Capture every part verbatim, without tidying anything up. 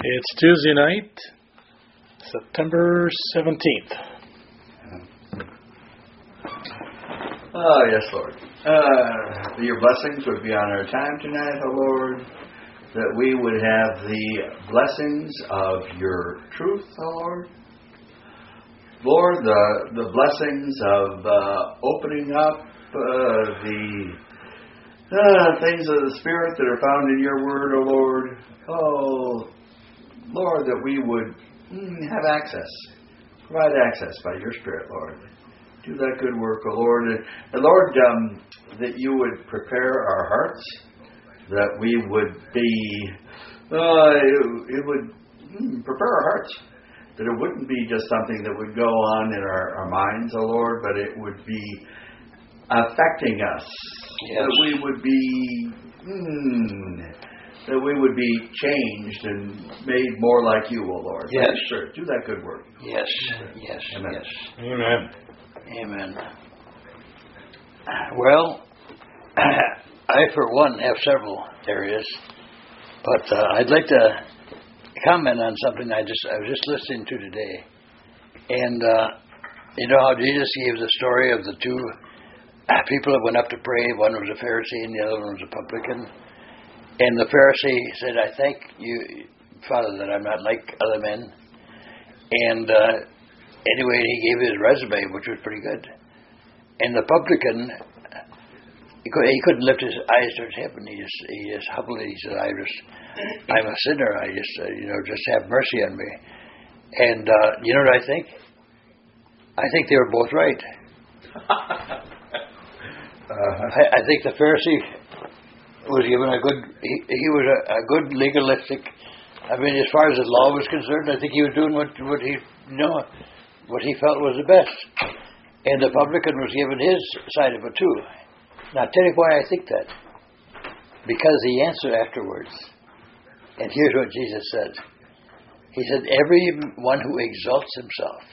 It's Tuesday night, September seventeenth. Oh, yes, Lord. Uh, your blessings would be on our time tonight, oh Lord, that we would have the blessings of your truth, oh Lord. Lord, the, the blessings of uh, opening up uh, the uh, things of the Spirit that are found in your word, oh Lord. Oh, Lord, that we would mm, have access, provide access by your Spirit, Lord. Do that good work, O Lord. And, and Lord, um, that you would prepare our hearts, that we would be, uh, it, it would mm, prepare our hearts, that it wouldn't be just something that would go on in our, our minds, O Lord, but it would be affecting us. Yes. That we would be, mm, that we would be changed and made more like you, O Lord. Yes. Sure. Do that good work. Yes, yes, Amen. yes. Amen. Amen. Well, I, for one, have several areas, but uh, I'd like to comment on something I just I was just listening to today. And uh, you know how Jesus gave the story of the two people that went up to pray. One was a Pharisee and the other one was a publican. And the Pharisee said, "I thank you, Father, that I'm not like other men." And uh, anyway, he gave his resume, which was pretty good. And the publican, he, could, he couldn't lift his eyes towards heaven. He just, he just humbly, he said, "I just, I'm a sinner. I just, uh, you know, just have mercy on me." And uh, you know what I think? I think they were both right. uh, I, I think the Pharisee was given a good, he, he was a, a good legalistic, I mean, as far as the law was concerned, I think he was doing what, what he, you know, what he felt was the best. And the publican was given his side of it too. Now, I'll tell you why I think that. Because he answered afterwards. And here's what Jesus said. He said, "Everyone who exalts himself."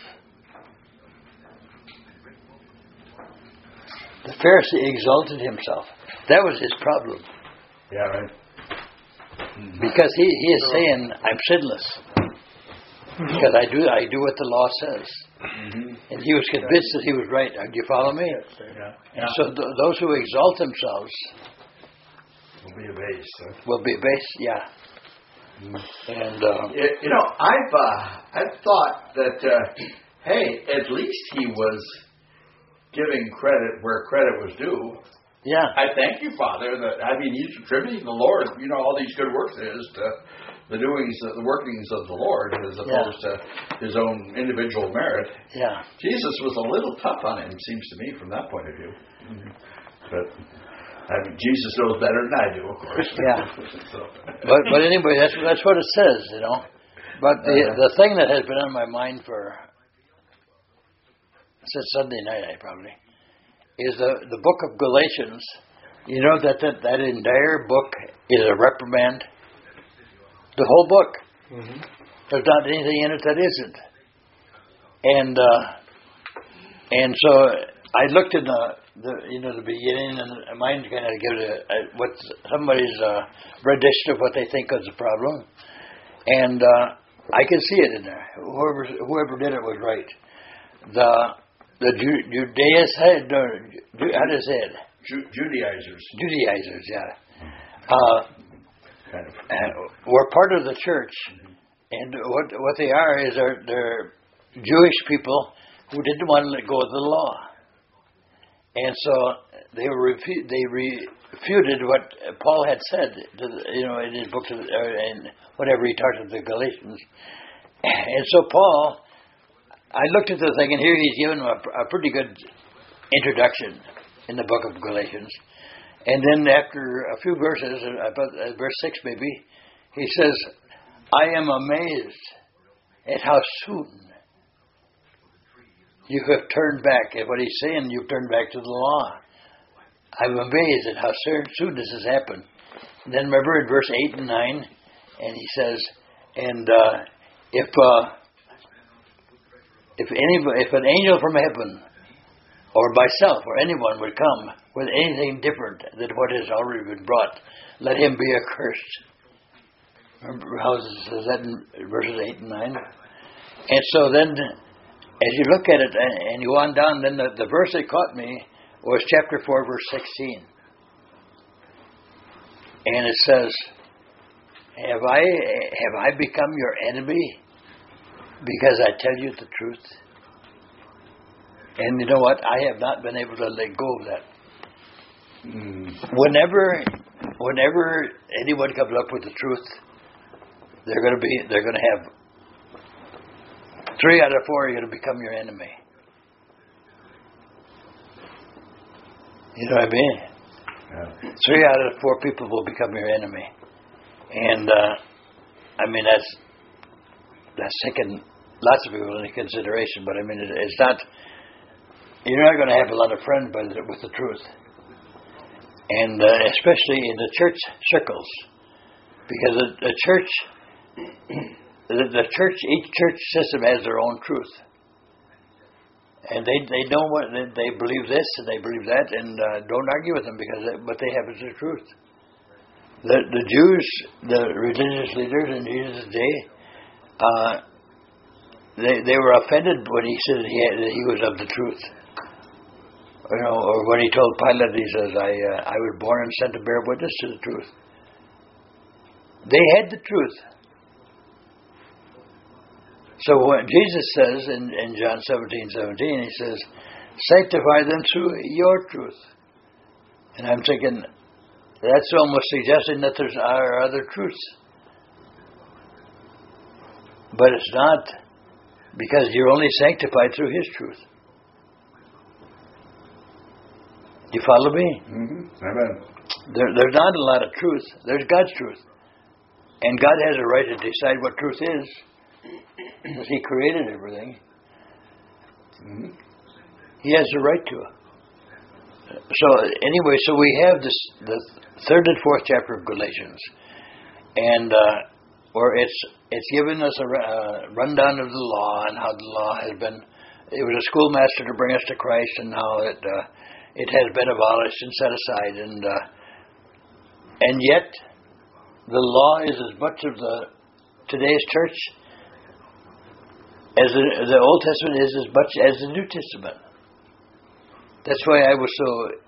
The Pharisee exalted himself. That was his problem. Yeah, right. Because he, he is saying, "I'm sinless. Because I do I do what the law says." Mm-hmm. And he was convinced that he was right. Do you follow me? Yeah. And so th- those who exalt themselves Will be abased. Huh? will be based, yeah. Mm. And, uh, You, you know, I've uh, I've thought that uh, hey, at least he was giving credit where credit was due. yeah. I thank you, Father, that, I mean, he's attributing the Lord, you know, all these good works is to the doings, the workings of the Lord, as opposed Yeah. to his own individual merit. Yeah. Jesus was a little tough on him, seems to me, from that point of view. Mm-hmm. But, I mean, Jesus knows better than I do, of course. Yeah. So. But but anyway, that's that's what it says, you know. But the Uh-huh. the thing that has been on my mind for since Sunday night, I probably, is the the book of Galatians. You know that that, that entire book is a reprimand. The whole book. Mm-hmm. There's not anything in it that isn't. And uh, and so I looked in the, the you know the beginning, and mine kind of gives a, a what somebody's uh, rendition of what they think is the problem, and uh, I can see it in there. Whoever whoever did it was right. The the Ju- Judaist had no, Ju- how do you say it? Ju- Judaizers. Judaizers, yeah. Uh, Kind of. uh, were part of the church, and what what they are is they're, they're Jewish people who didn't want to let go of the law, and so they were refu- they refuted what Paul had said, to the, you know, in his books of, or in whatever he talked to the Galatians, and so Paul, I looked at the thing, and here he's given them a, a pretty good introduction in the book of Galatians. And then after a few verses, about uh, verse six maybe, he says, "I am amazed at how soon you have turned back." And what he's saying, you've turned back to the law. I'm amazed at how soon this has happened. And then remember in verse eight and nine, and he says, and uh, if uh, if any if an angel from heaven or myself or anyone would come with anything different than what has already been brought, let him be accursed. Remember how it says that in verses eight and nine? And so then, as you look at it and you go on down, then the, the verse that caught me was chapter four, verse sixteen. And it says, Have I have I become your enemy because I tell you the truth? And you know what? I have not been able to let go of that. Mm. Whenever, whenever anyone comes up with the truth, they're going to be, they're going to have three out of four are going to become your enemy. You know what I mean? Yeah. Three out of four people will become your enemy, and uh, I mean that's that's taking lots of people into consideration. But I mean it, it's not. You're not going to have a lot of friends by the, with the truth, and uh, especially in the church circles, because the, the church, the, the church, each church system has their own truth, and they they know what they, they believe this and they believe that, and uh, don't argue with them because they, what they have is the truth. The the Jews, the religious leaders in Jesus' day, uh, they they were offended when he said he had, that he was of the truth. You know, or when he told Pilate, he says, I uh, I was born and sent to bear witness to the truth. They had the truth. So when Jesus says in, in John seventeen seventeen, he says, sanctify them through your truth. And I'm thinking, that's almost suggesting that there's are other truths. But it's not, because you're only sanctified through his truth. You follow me? Mm-hmm. Amen. There, there's not a lot of truth. There's God's truth. And God has a right to decide what truth is, because he created everything. Mm-hmm. He has the right to it. So anyway, so we have this the third and fourth chapter of Galatians, and uh, where it's it's given us a uh, rundown of the law and how the law has been. It was a schoolmaster to bring us to Christ, and how it uh, it has been abolished and set aside, and uh, and yet the law is as much of the today's church as the, the Old Testament is as much as the New Testament. That's why I was so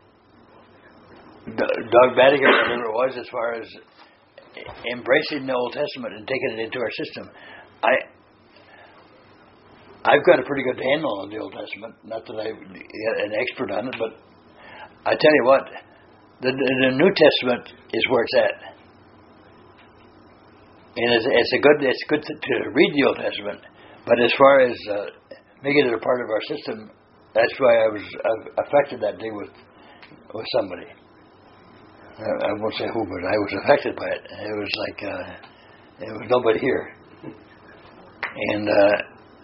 dogmatic or whatever it was as far as embracing the Old Testament and taking it into our system. I, I've got a pretty good handle on the Old Testament. Not that I'm an expert on it, but I tell you what, the, the New Testament is where it's at. And it's, it's a good it's good to, to read the Old Testament, but as far as uh, making it a part of our system, that's why I was uh, affected that day with with somebody. I, I won't say who, but I was affected by it. It was like uh, it was nobody here, and uh,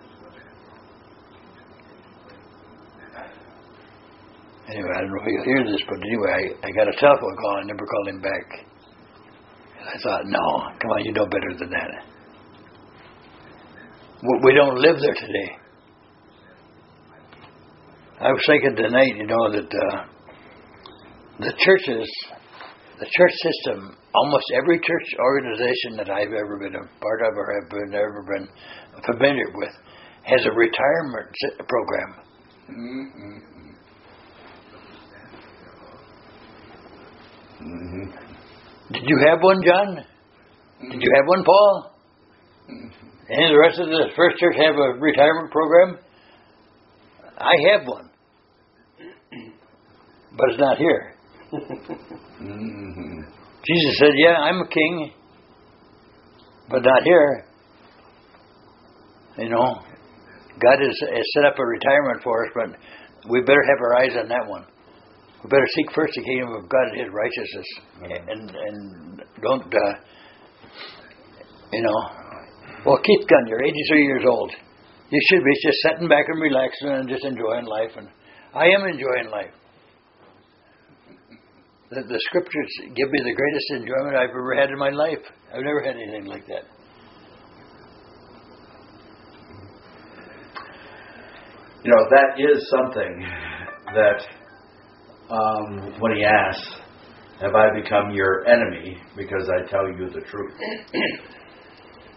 anyway, I don't know if you'll hear this, but anyway, I, I got a telephone call. I never called him back. I thought, no, come on, you know better than that. We don't live there today. I was thinking tonight, you know, that uh, the churches, the church system, almost every church organization that I've ever been a part of or have been ever been familiar with, has a retirement program. Mm-hmm. Mm-hmm. Did you have one, John? Did you have one, Paul? Any of the rest of the First Church have a retirement program? I have one. But it's not here. Mm-hmm. Jesus said, yeah, I'm a king, but not here. You know, God has, has set up a retirement for us, but we better have our eyes on that one. We better seek first the kingdom of God and his righteousness. Mm-hmm. And and don't, uh, you know, well, Keith Gunn, you're eighty-three years old. You should be just sitting back and relaxing and just enjoying life. And I am enjoying life. The, the scriptures give me the greatest enjoyment I've ever had in my life. I've never had anything like that. You know, that is something that um, when he asks, have I become your enemy because I tell you the truth?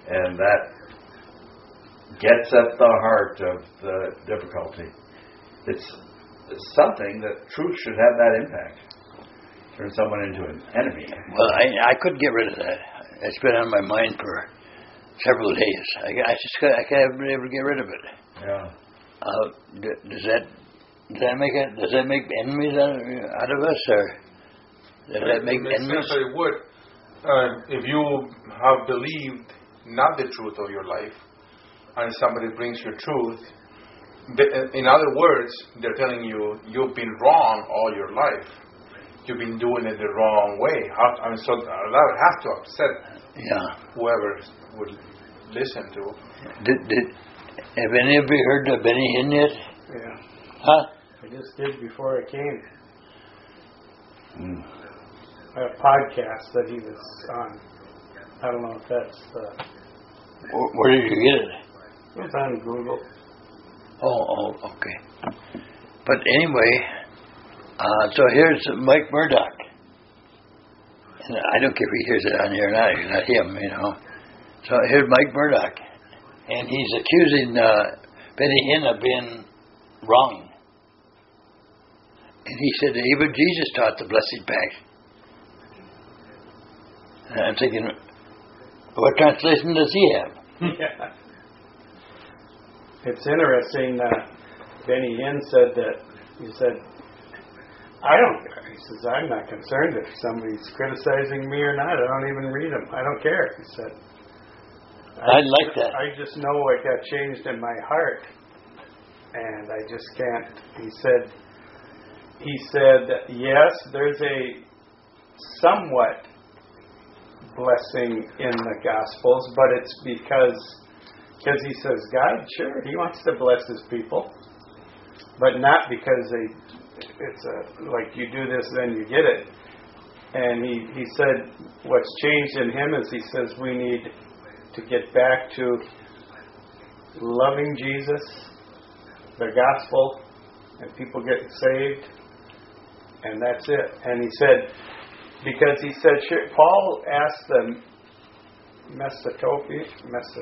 And that gets at the heart of the difficulty. It's, it's something that truth should have that impact. Turn someone into an enemy. Well, I I couldn't get rid of that. It's been on my mind for several days. I, I just can't, I can't ever get rid of it. Yeah. Uh, d- does that does that make it? Does that make enemies out of, out of us, or does that make it makes enemies? sense that it would. Uh, if you have believed not the truth of your life, and somebody brings you truth, in other words, they're telling you you've been wrong all your life. You've been doing it the wrong way. How, I mean, so that would have to upset Yeah. whoever would listen to. Did, did have any of you heard of Benny Hinn yet? Yeah. Huh? I just did before I came. Mm. A podcast that he was on. I don't know if that's uh, Where, where did you get it? it was on Google. Oh, oh, okay. But anyway, uh, so here's Mike Murdoch. And I don't care if he hears it on here or not. It's not him, you know. So here's Mike Murdoch, and he's accusing uh, Benny Hinn of being wrong. And he said that even Jesus taught the blessed pact. And I'm thinking, what translation does he have? Yeah. It's interesting that Benny Hinn said that, he said, I don't, he says, I'm not concerned if somebody's criticizing me or not. I don't even read them. I don't care. He said, I like that. I just know what got changed in my heart. And I just can't, he said, he said, yes, there's a somewhat blessing in the Gospels, but it's because, because he says, God, sure, he wants to bless his people, but not because they, it's a, like you do this, then you get it. And he, he said, what's changed in him is he says we need to get back to loving Jesus, the gospel, and people get saved, and that's it. And he said, because he said, sure, Paul asked the Mesopotamian,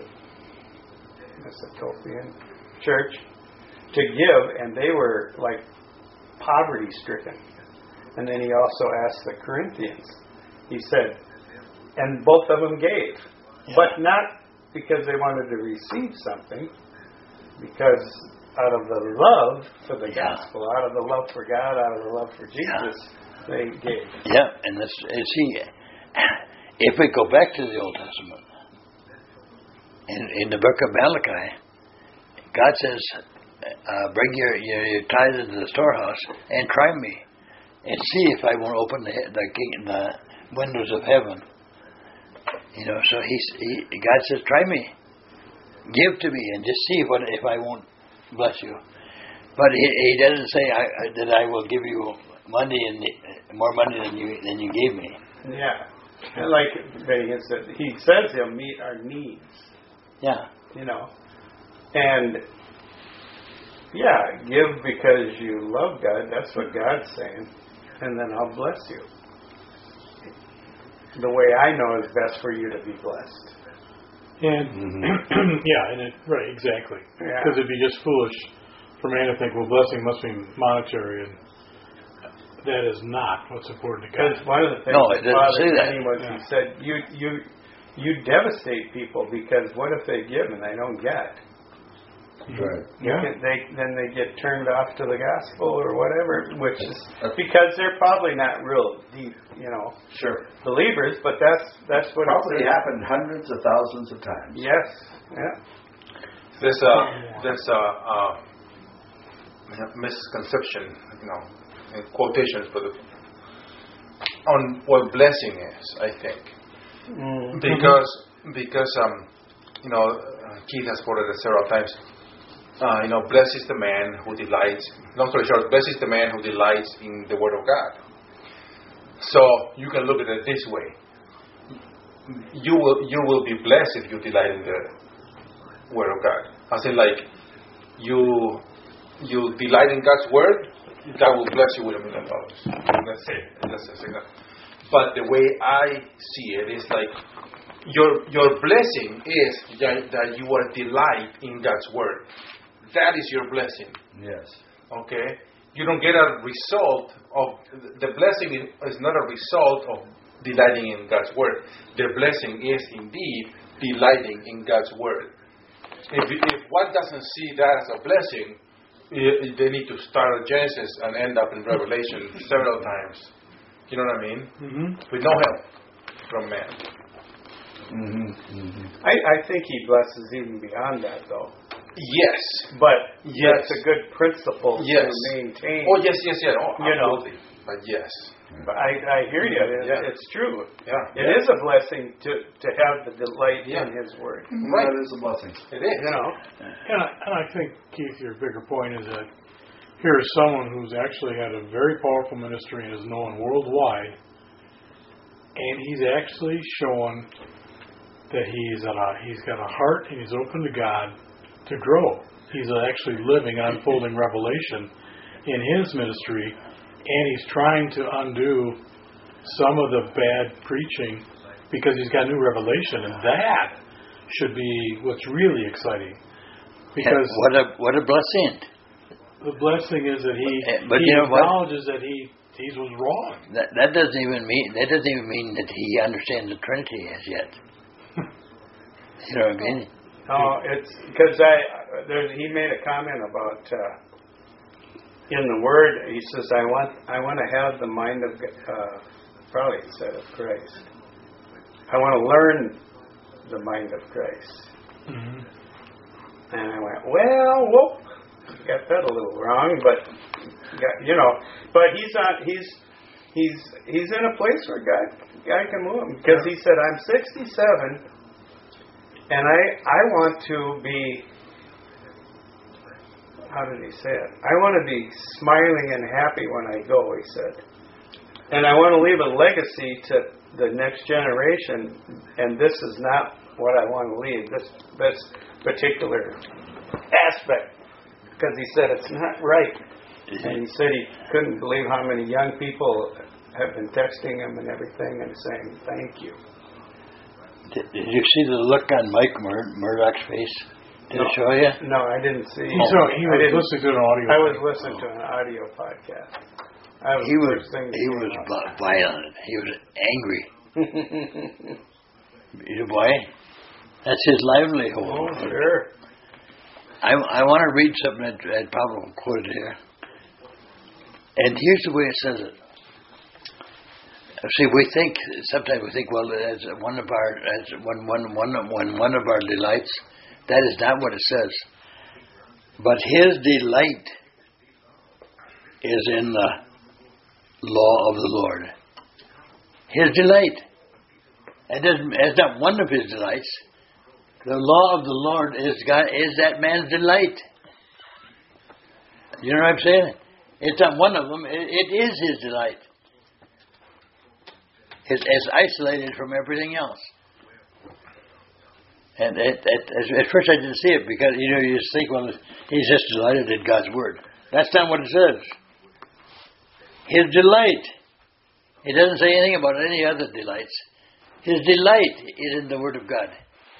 Mesopotamian church to give, and they were like poverty stricken. And then he also asked the Corinthians. He said, and both of them gave, yeah. But not because they wanted to receive something, because out of the love for the yeah. gospel, out of the love for God, out of the love for Jesus, yeah. they gave. Yeah, and this, see, if we go back to the Old Testament, in, in the book of Malachi, God says, uh, bring your, your, your tithes into the storehouse and try me, and see if I won't open the the, the windows of heaven. You know, so he's, he, God says, try me, give to me, and just see what if I won't bless you. But he, he doesn't say I, that I will give you money and more money than you than you gave me. Yeah, and like Benny said, he says he'll meet our needs. Yeah, you know, and yeah, give because you love God. That's what God's saying, and then I'll bless you. The way I know is best for you to be blessed. And mm-hmm. yeah, and it, right, exactly. Because Yeah. it'd be just foolish for man to think, well, blessing must be monetary, and that is not what's important to God. Because one of the things No, that it doesn't bothered say that. me was Yeah. he said, you you you devastate people because what if they give and they don't get? Right. You Yeah. can, they then they get turned off to the gospel or whatever, which is because they're probably not real deep, you know, Sure. believers. But that's that's what Probably it's happened hundreds of thousands of times. Yes. Yeah. There's a there's a, a misconception, you know, in quotations for the on what blessing is. I think Mm-hmm. because because um you know Keith has quoted it several times. Uh, you know, blessed is the man who delights. Long story short, blessed is the man who delights in the Word of God. So you can look at it this way: you will you will be blessed if you delight in the Word of God. I say, like you you delight in God's Word, God will bless you with a million dollars. That's it. That's it. But the way I see it is like your your blessing is that, that you are delight in God's word. That is your blessing. Yes. Okay? You don't get a result of, the blessing is not a result of delighting in God's word. The blessing is indeed delighting in God's word. If, if one doesn't see that as a blessing, they need to start at Genesis and end up in Revelation several times. You know what I mean? Mm-hmm. With no help from man. Mm-hmm. Mm-hmm. I, I think he blesses even beyond that, though. Yes. But Yes. that's a good principle Yes. to maintain. Oh, yes, yes, yes. Oh, You know. absolutely. But yes. But I, I hear you. It, Yeah. It's true. Yeah. It is a blessing to, to have the delight Yeah. in His Word. Right. That is a blessing. It is. You know, And I, and I think, Keith, your bigger point is that here is someone who's actually had a very powerful ministry and is known worldwide, and he's actually shown that he's a, he's got a heart and he's open to God to grow. He's actually living an unfolding revelation in his ministry, and he's trying to undo some of the bad preaching because he's got new revelation, and that should be what's really exciting. Because what a what a blessing. the blessing is that he, Uh, but he you know what? acknowledges that he he was wrong. That that doesn't even mean that doesn't even mean that he understands the Trinity as yet. You know what I mean? no, it's because I there's he made a comment about uh, in the Word. He says, "I want I want to have the mind of uh, probably he said of Christ. I want to learn the mind of Christ." Mm-hmm. And I went, "Well, whoop, got that a little wrong, but got, you know, but he's on he's he's he's in a place where God God can move him because he said, I'm sixty-seven." And I, I want to be, how did he say it? I want to be smiling and happy when I go, he said. And I want to leave a legacy to the next generation, and this is not what I want to leave, this, this particular aspect. Because he said it's not right. And he said he couldn't believe how many young people have been texting him and everything and saying, thank you. Did, did you see the look on Mike Mur- Murdoch's face? Did No. it show you? No, I didn't see. So he I was didn't- listening to an audio. I was listening to an audio podcast. That was He the was first thing that he came was up. vi- violent. He was angry. You know why? That's his livelihood. Oh, sure. I, I want to read something that, that Pablo quoted here. And here's the way it says it. See, we think, sometimes we think, well, as one of our, as one, one, one, one, one of our delights, that is not what it says. But his delight is in the law of the Lord. His delight. That doesn't, that's not one of his delights. The law of the Lord is God, is that man's delight. You know what I'm saying? It's not one of them. It, it is his delight. It's, it's isolated from everything else. And it, it, at first I didn't see it because, you know, you just think, well, he's just delighted in God's Word. That's not what it says. His delight. It doesn't say anything about any other delights. His delight is in the Word of God.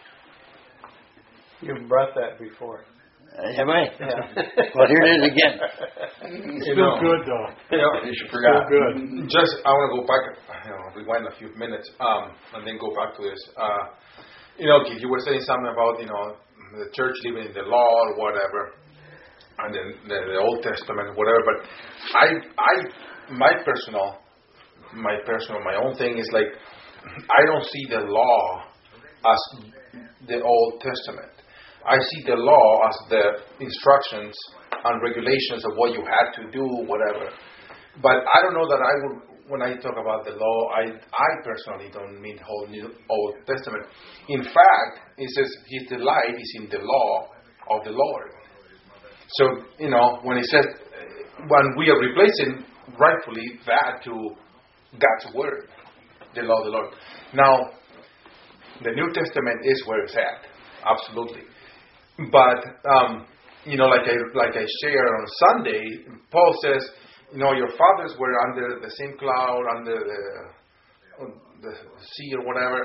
You've brought that before. Uh, have I? Yeah. Well, here it is again. It's You still know. good, though. You know, You should Still forgot. good. just I want to go back, you know, rewind a few minutes, um, and then go back to this. Uh, you know, Keith, you were saying something about, you know, the church living in the law or whatever, and then the, the Old Testament, whatever. But I, I, my personal, my personal, my own thing is like, I don't see the law as the Old Testament. I see the law as the instructions and regulations of what you had to do, whatever. But I don't know that I would, when I talk about the law, I I personally don't mean the whole New Old Testament. In fact, it says his delight is in the law of the Lord. So, you know, when it says, when we are replacing rightfully that to God's word, the law of the Lord. Now, the New Testament is where it's at, absolutely. But, um, you know, like I like I share on Sunday, Paul says, you know, your fathers were under the same cloud, under the, the sea or whatever,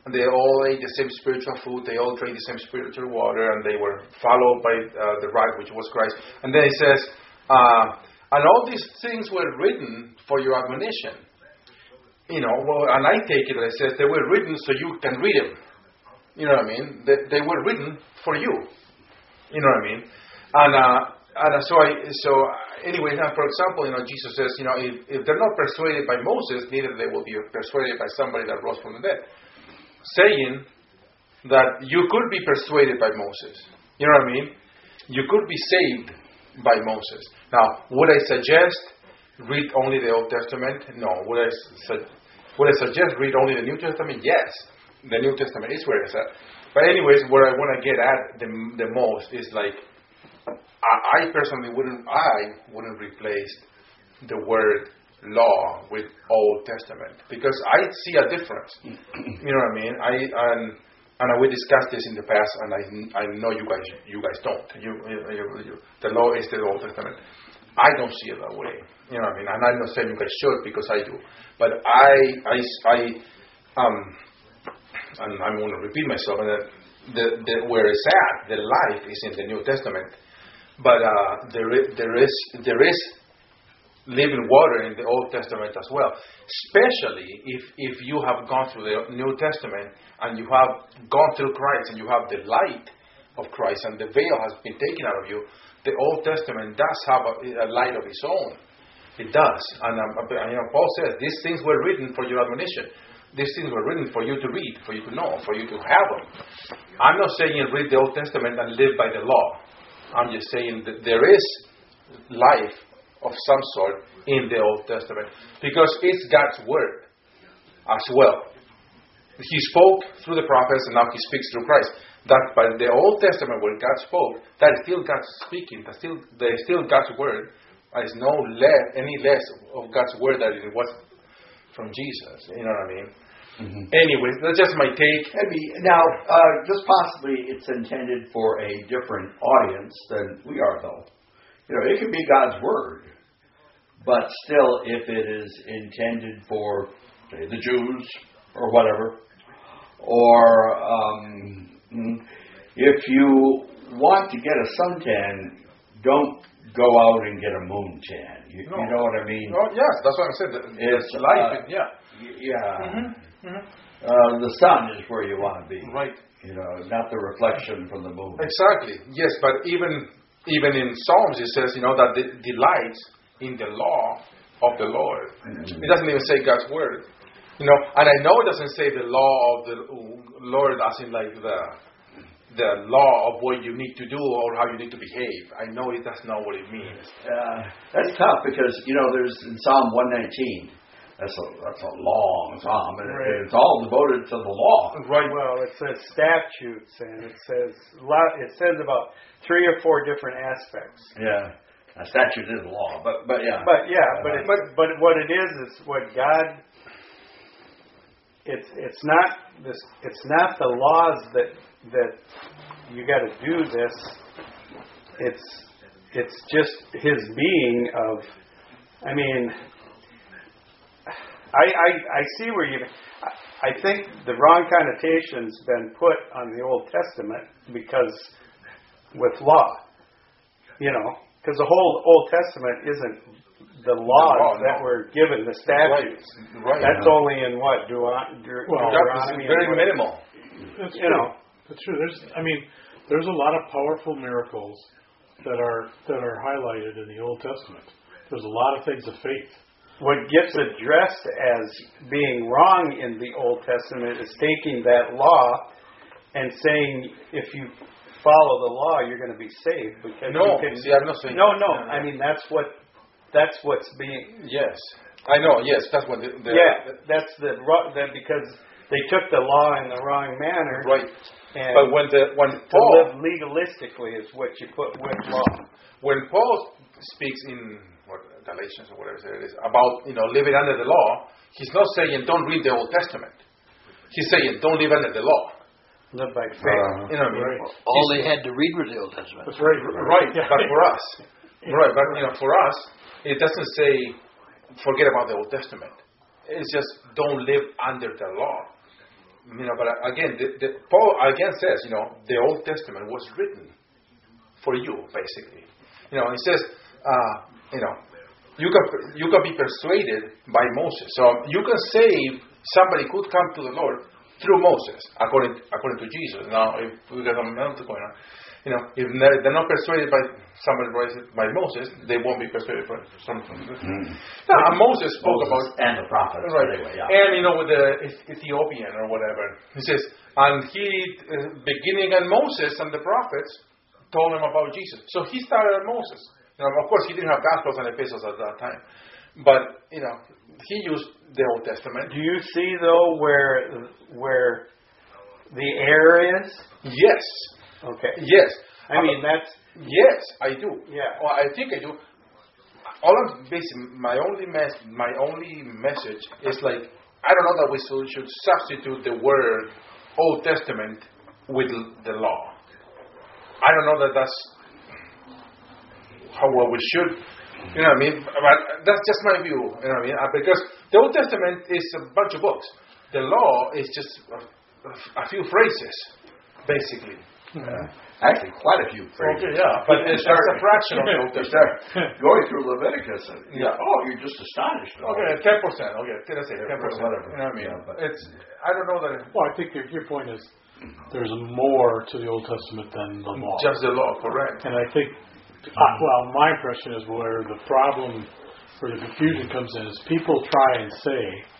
and they all ate the same spiritual food, they all drank the same spiritual water, and they were followed by uh, the right, which was Christ. And then it says, uh, and all these things were written for your admonition. You know, well, and I take it, it says they were written so you can read them. You know what I mean? They, they were written for you. You know what I mean? And uh, and uh, so I so anyway, now for example, you know, Jesus says, you know, if, if they're not persuaded by Moses, neither they will be persuaded by somebody that rose from the dead. Saying that you could be persuaded by Moses. You know what I mean? You could be saved by Moses. Now, would I suggest read only the Old Testament? No. Would I su- would I suggest read only the New Testament? Yes. The New Testament is where it's at. But anyways, what I want to get at the the most is like I, I personally wouldn't I wouldn't replace the word law with Old Testament because I see a difference. You know what I mean? I and and we discussed this in the past, and I I know you guys you guys don't. You, you, you the law is the Old Testament. I don't see it that way. You know what I mean? And I'm not saying you guys should because I do. But I, I, I um, and I'm going to repeat myself, and the, the, where it's at, the life is in the New Testament. But uh, there, is, there is there is living water in the Old Testament as well. Especially if, if you have gone through the New Testament and you have gone through Christ and you have the light of Christ and the veil has been taken out of you. The Old Testament does have a, a light of its own. It does. And um, you know, Paul says, these things were written for your admonition. These things were written for you to read, for you to know, for you to have them. I'm not saying read the Old Testament and live by the law. I'm just saying that there is life of some sort in the Old Testament because it's God's word as well. He spoke through the prophets and now he speaks through Christ. That by the Old Testament where God spoke, that is still God speaking. That's still there is still God's word. There is no less any less of God's word than it was from Jesus. You know what I mean? Mm-hmm. Anyways, that's just my take. Maybe now, uh, just possibly, it's intended for a different audience than we are, though. You know, it could be God's word, but still, if it is intended for, say, the Jews or whatever, or um, if you want to get a suntan, don't go out and get a moon tan. You, no. you know what I mean? Oh, yes, that's what I said. It's life, uh, yeah. Yeah. Mm-hmm. Mm-hmm. Uh, the sun is where you want to be. Right. You know, not the reflection from the moon. Exactly. Yes, but even even in Psalms it says, you know, that it delights in the law of the Lord. Mm-hmm. It doesn't even say God's word. You know, and I know it doesn't say the law of the Lord as in like the the law of what you need to do or how you need to behave. I know it that's not what it means. Uh, that's tough because, you know, there's in Psalm one nineteen, that's a, that's a long psalm, and right. It's all devoted to the law. Right. Well, it says statutes, and it says lot, it says about three or four different aspects. Yeah. A statute is law, but but yeah. But yeah, uh, but it, but but what it is is what God. It's it's not this. It's not the laws that that you got to do this. It's it's just His being of. I mean, I I, I see where you. I, I think the wrong connotation's been put on the Old Testament because with law, you know, because the whole Old Testament isn't. The laws the law, that no. were given, the statutes. Right. Right. That's yeah. only in what? Deuteronomy. Well, Deuteronomy very what? Minimal. That's you true. know. That's true. There's, I mean, there's a lot of powerful miracles that are that are highlighted in the Old Testament. There's a lot of things of faith. What gets addressed as being wrong in the Old Testament is taking that law and saying, if you follow the law, you're going to be saved. Because no, you can, see, I'm not saying. No, no. I mean, that's what. That's what's being. Yes, I know. Yes, that's what. The, the, yeah, that's the that because they took the law in the wrong manner. Right. And but when the when to Paul live legalistically is what you put with law. When Paul speaks in what, Galatians or whatever it is about you know living under the law, he's not saying don't read the Old Testament. He's saying don't live under the law. Live by faith. Uh, you know what I mean? Right. All they had to read was the Old Testament. That's right. Right. Yeah. But for us, right. But you know, for us. It doesn't say, forget about the Old Testament. It's just, don't live under the law. you know, but again, the, the, Paul again says, you know, the Old Testament was written for you, basically. You know, he says, uh, you know, you can you can be persuaded by Moses. So you can save somebody could come to the Lord through Moses, according according to Jesus. Now, if we got something else going on, you know, if they're not persuaded by somebody raised by Moses, they won't be persuaded by something. Mm. Now, and Moses spoke Moses about and the prophets, right? anyway, yeah. And you know, with the Ethiopian or whatever, he says, and he uh, beginning on Moses and the prophets told him about Jesus. So he started at Moses. Now, of course, he didn't have Gospels and Epistles at that time, but you know, he used the Old Testament. Do you see though where where the error is? Yes. Okay. Yes. I mean that's. Yes, I do. Yeah. Well, I think I do. All I'm basically my only mess, my only message is like I don't know that we should, should substitute the word Old Testament with the law. I don't know that that's how well we should. You know what I mean? But that's just my view. You know what I mean? Because the Old Testament is a bunch of books. The law is just a, a few phrases, basically. Uh, actually, quite a few phrases. Okay, yeah, but it's just a fraction of the Old Testament. Going through Leviticus, and, Yeah. oh, you're just astonished. Okay, ten percent. Okay, let's say ten percent. Whatever. You know what I mean? Yeah, but- It's. I don't know that. It, Well, I think your, your point is there's more to the Old Testament than the law. just the law, correct? And I think, uh, well, my impression is where the problem, where the confusion comes in, is people try and say,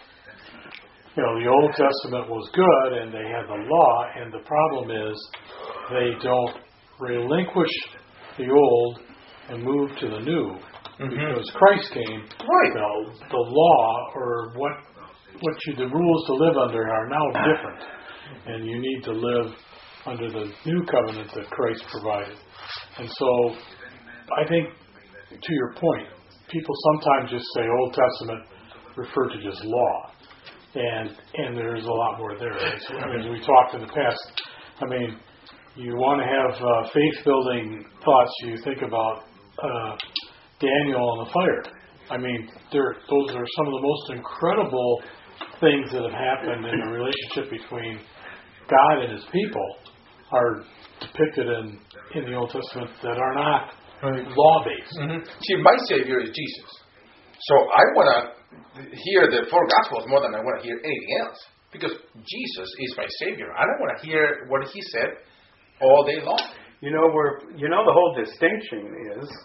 you know, the Old Testament was good and they had the law, and the problem is they don't relinquish the old and move to the new. Mm-hmm. Because Christ came, Right. you know, the law or what what you, the rules to live under are now different, and you need to live under the new covenant that Christ provided. And so, I think, to your point, people sometimes just say Old Testament refer to just law, and and there's a lot more there. As, as we talked in the past, I mean, you want to have uh, faith-building thoughts. You think about uh, Daniel and the fire. I mean, there those are some of the most incredible things that have happened in the relationship between God and His people are depicted in in the Old Testament that are not law-based. Mm-hmm. See, my Savior is Jesus. So I want to hear the four Gospels more than I want to hear anything else. Because Jesus is my Savior. I don't want to hear what He said all day long. You know where you know the whole distinction is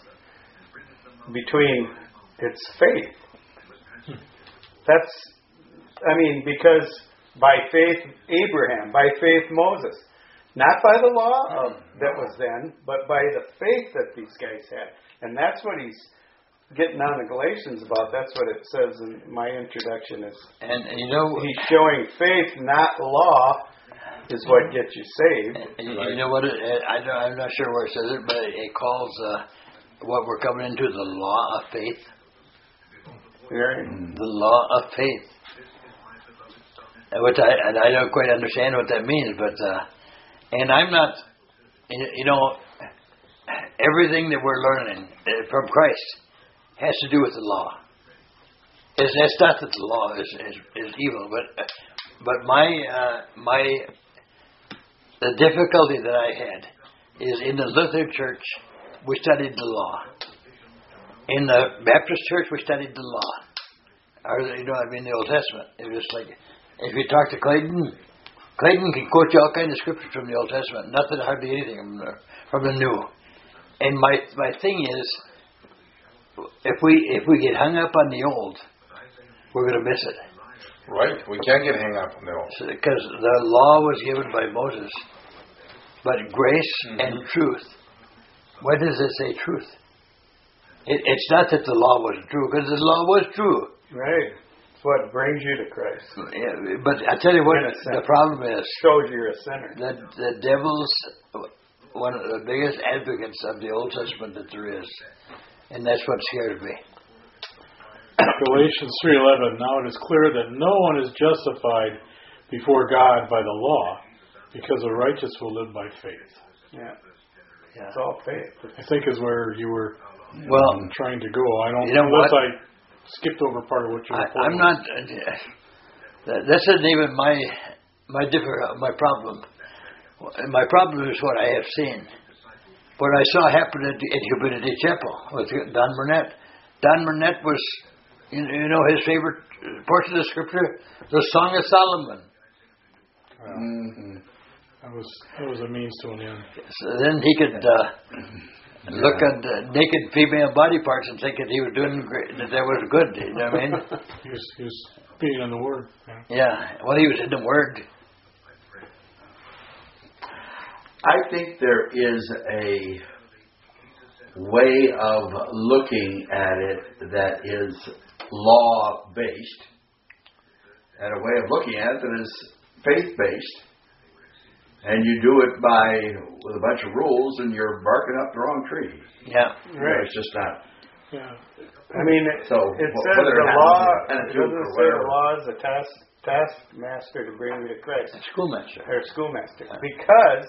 between its faith. That's, I mean, because by faith Abraham, by faith Moses, not by the law of, that was then, but by the faith that these guys had, and that's what he's getting on the Galatians about. That's what it says in my introduction. Is And you know, he's showing faith, not law, is what gets you saved. and you, you know what? It, I don't, I'm not sure where it says it, but it calls uh, what we're coming into the law of faith. Right? The law of faith, and which I and I don't quite understand what that means, but uh, and I'm not, you know, everything that we're learning from Christ has to do with the law. It's, it's not that the law is, is, is evil, but but my uh, my the difficulty that I had is in the Lutheran Church we studied the law. In the Baptist Church we studied the law. Or you know, I mean the Old Testament. It was like if you talk to Clayton, Clayton can quote you all kinds of scriptures from the Old Testament. Nothing, hardly anything from the, from the New. And my my thing is, if we if we get hung up on the old, we're going to miss it. Right? We can't get hung up on the old. Because the law was given by Moses, but grace Mm-hmm. and truth. When does it say truth? It, it's not that the law wasn't true, because the law was true. Right. It's what brings you to Christ. Yeah, but I tell you what, In a sense. the problem is Shows you're a sinner. that the devil's one of the biggest advocates of the Old Testament that there is, and that's what scares me. Galatians three eleven. Now it is clear that no one is justified before God by the law, because the righteous will live by faith. Yeah. Yeah. It's all faith. I think is where you were Well, trying to go. I don't You know unless what? I skipped over part of what you were I, pointing I'm not. Uh, that- this isn't even my my differ, my problem. My problem is what I have seen. What I saw happen at, at Humility Chapel with Don Burnett. Don Burnett was, you, you know, his favorite portion of the scripture, the Song of Solomon. Well, Mm-hmm. that was that was a means to an end. So then he could uh, look at uh, naked female body parts and think that he was doing great, that that was good. You know what I mean? He was, he was being on the word. Yeah. Yeah. Well, he was in the Word. I think there is a way of looking at it that is law-based, and a way of looking at it that is faith-based, and you do it by with a bunch of rules, and you're barking up the wrong tree. Yeah. You know, it's just not. Yeah. I mean, it, So, it wh- says whether it the happens law, in it Pentateuch doesn't or say the whatever. law is a task, taskmaster to bring me to Christ, Schoolmaster. or schoolmaster, because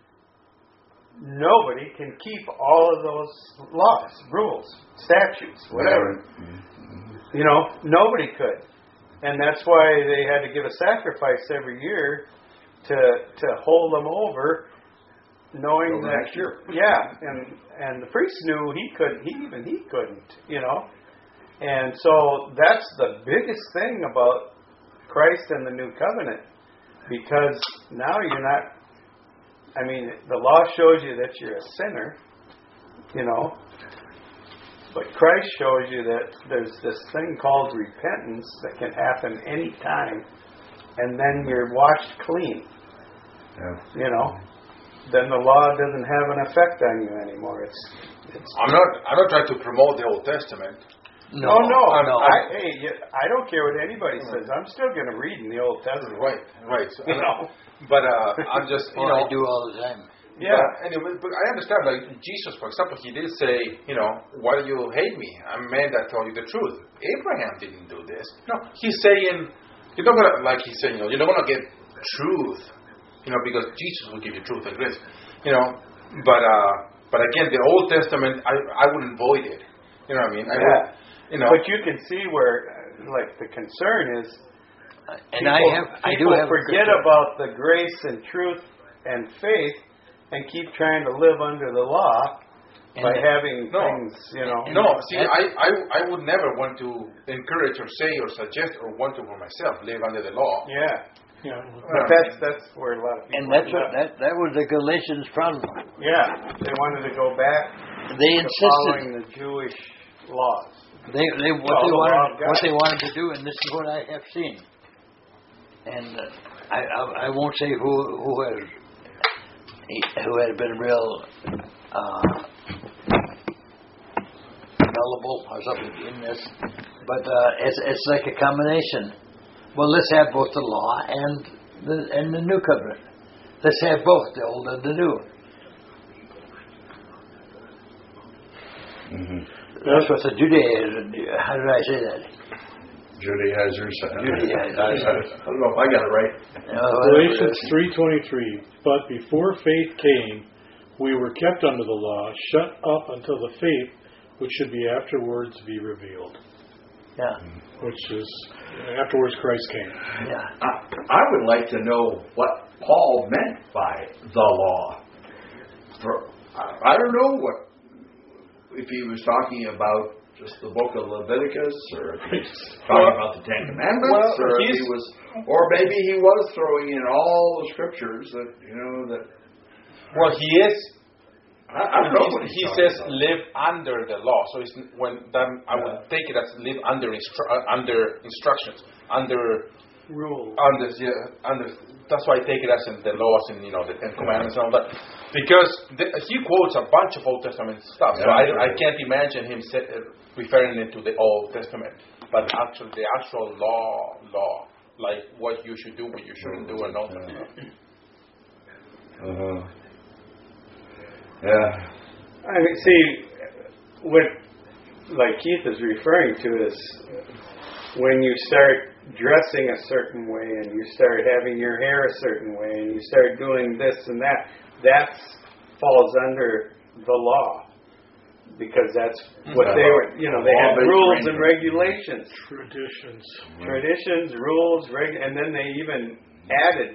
nobody can keep all of those laws, rules, statutes, whatever. You know, nobody could. And that's why they had to give a sacrifice every year to to hold them over, knowing Till the that next year. yeah, and and the priest knew he couldn't, he even he couldn't, you know. And so that's the biggest thing about Christ and the new covenant, because now you're not, I mean, the law shows you that you're a sinner, you know, but Christ shows you that there's this thing called repentance that can happen any time, and then you're washed clean, Yeah. you know. Then the law doesn't have an effect on you anymore. It's, it's I'm not. I'm not trying to promote the Old Testament. No, oh no, I'm, no. I, hey, you- I don't care what anybody says. I'm still going to read in the Old Testament. Right. Right. So, You know. But uh, I'm just. You Well, know. I do all the time. Yeah. But anyway, but I understand. Like Jesus, for example, he did say, you know, why do you hate me? I'm a man that told you the truth. Abraham didn't do this. No, he's saying you're not gonna, like he's saying, you know, you're not gonna get truth, you know, because Jesus will give you truth and grace, you know. But uh, but again, the Old Testament, I I wouldn't void it. You know what I mean? I Yeah. would, you know. But you can see where, uh, like, the concern is, And people, I have, I do people have. forget about the grace and truth and faith, and keep trying to live under the law And by the- having No. things, you know. No, see, I, I, I would never want to encourage or say or suggest or want to for myself live under the law. Yeah, Yeah. but that's that's where a lot of people. And that's end what up. that that was the Galatians problem. Yeah, they wanted to go back They to insisted. following the Jewish laws. They they what Well, they the law wanted of God. what they wanted to do, and this is what I have seen. And uh, I, I I won't say who who has who had been real uh, gullible or something in this, but uh, it's it's like a combination. Well, let's have both the law and the and the new covenant. Let's have both the old and the new. Mm-hmm. That's what the Judaism. How did I say that? Judaizers. Judaizers. I, I don't know if I got it right. Uh, Galatians three twenty-three. But before faith came, we were kept under the law, shut up until the faith which should be afterwards be revealed. Yeah, Which is afterwards Christ came. yeah. I, I would like to know what Paul meant by the law. For I, I don't know what if he was talking about just the book of Leviticus, or if he was talking about the Ten Commandments, well, or if he's- he was, or maybe he was throwing in all the scriptures that you know that. Well, he is. I, I don't know what He, he's he talking says about. live under the law. So it's when that, I would take it as live under instru- uh, under instructions, under Rule. under yeah, under. That's why I take it as in the laws and you know the Ten Commandments and all that, because the, he quotes a bunch of Old Testament stuff. so Yeah, I, sure. I can't imagine him say, uh, referring it to the Old Testament, but actually the actual law, law, like what you should do, what you shouldn't do, and all that stuff. Uh-huh. Yeah. I mean, see, what like Keith is referring to is when you start dressing a certain way and you start having your hair a certain way and you start doing this and that, that falls under the law. Because that's what they were, you know, they had Law-based rules and arrangement. regulations. Traditions. Traditions, rules, reg- and then they even added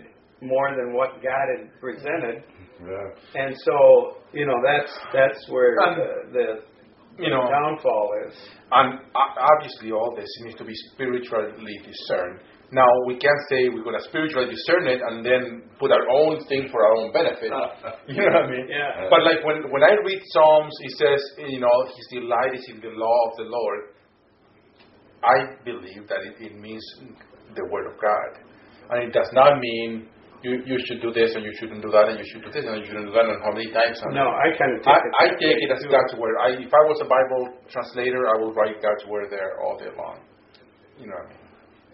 more than what God had presented. Yeah. And so, you know, that's that's where Um, the, the You know, downfall is. and o- obviously all this needs to be spiritually discerned. Now, we can't say we're going to spiritually discern it and then put our own thing for our own benefit. You know what I mean? Yeah. But like when, when I read Psalms, it says, you know, his delight is in the law of the Lord. I believe that it, it means the Word of God. And it does not mean you, you should do this and you shouldn't do that and you should do this and you shouldn't do that and how many times. And No, I kind of I, take it. I that take way it as too. God's Word. I, if I was a Bible translator, I would write God's Word there all day long. You know what I mean?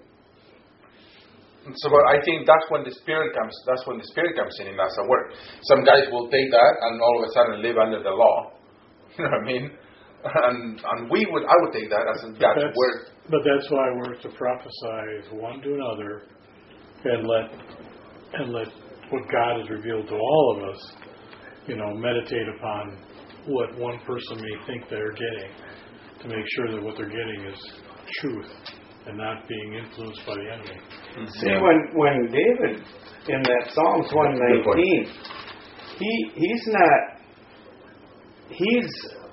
So but I think that's when the Spirit comes. That's when the Spirit comes in and that's a word. Some guys will take that and all of a sudden live under the law. You know what I mean? And and we would, I would take that as But God's that's, word. but that's why we're to prophesy one to another, and let and let what God has revealed to all of us, you know, meditate upon what one person may think they're getting, to make sure that what they're getting is truth and not being influenced by the enemy. See, when when David in that Psalms one nineteen, he he's not he's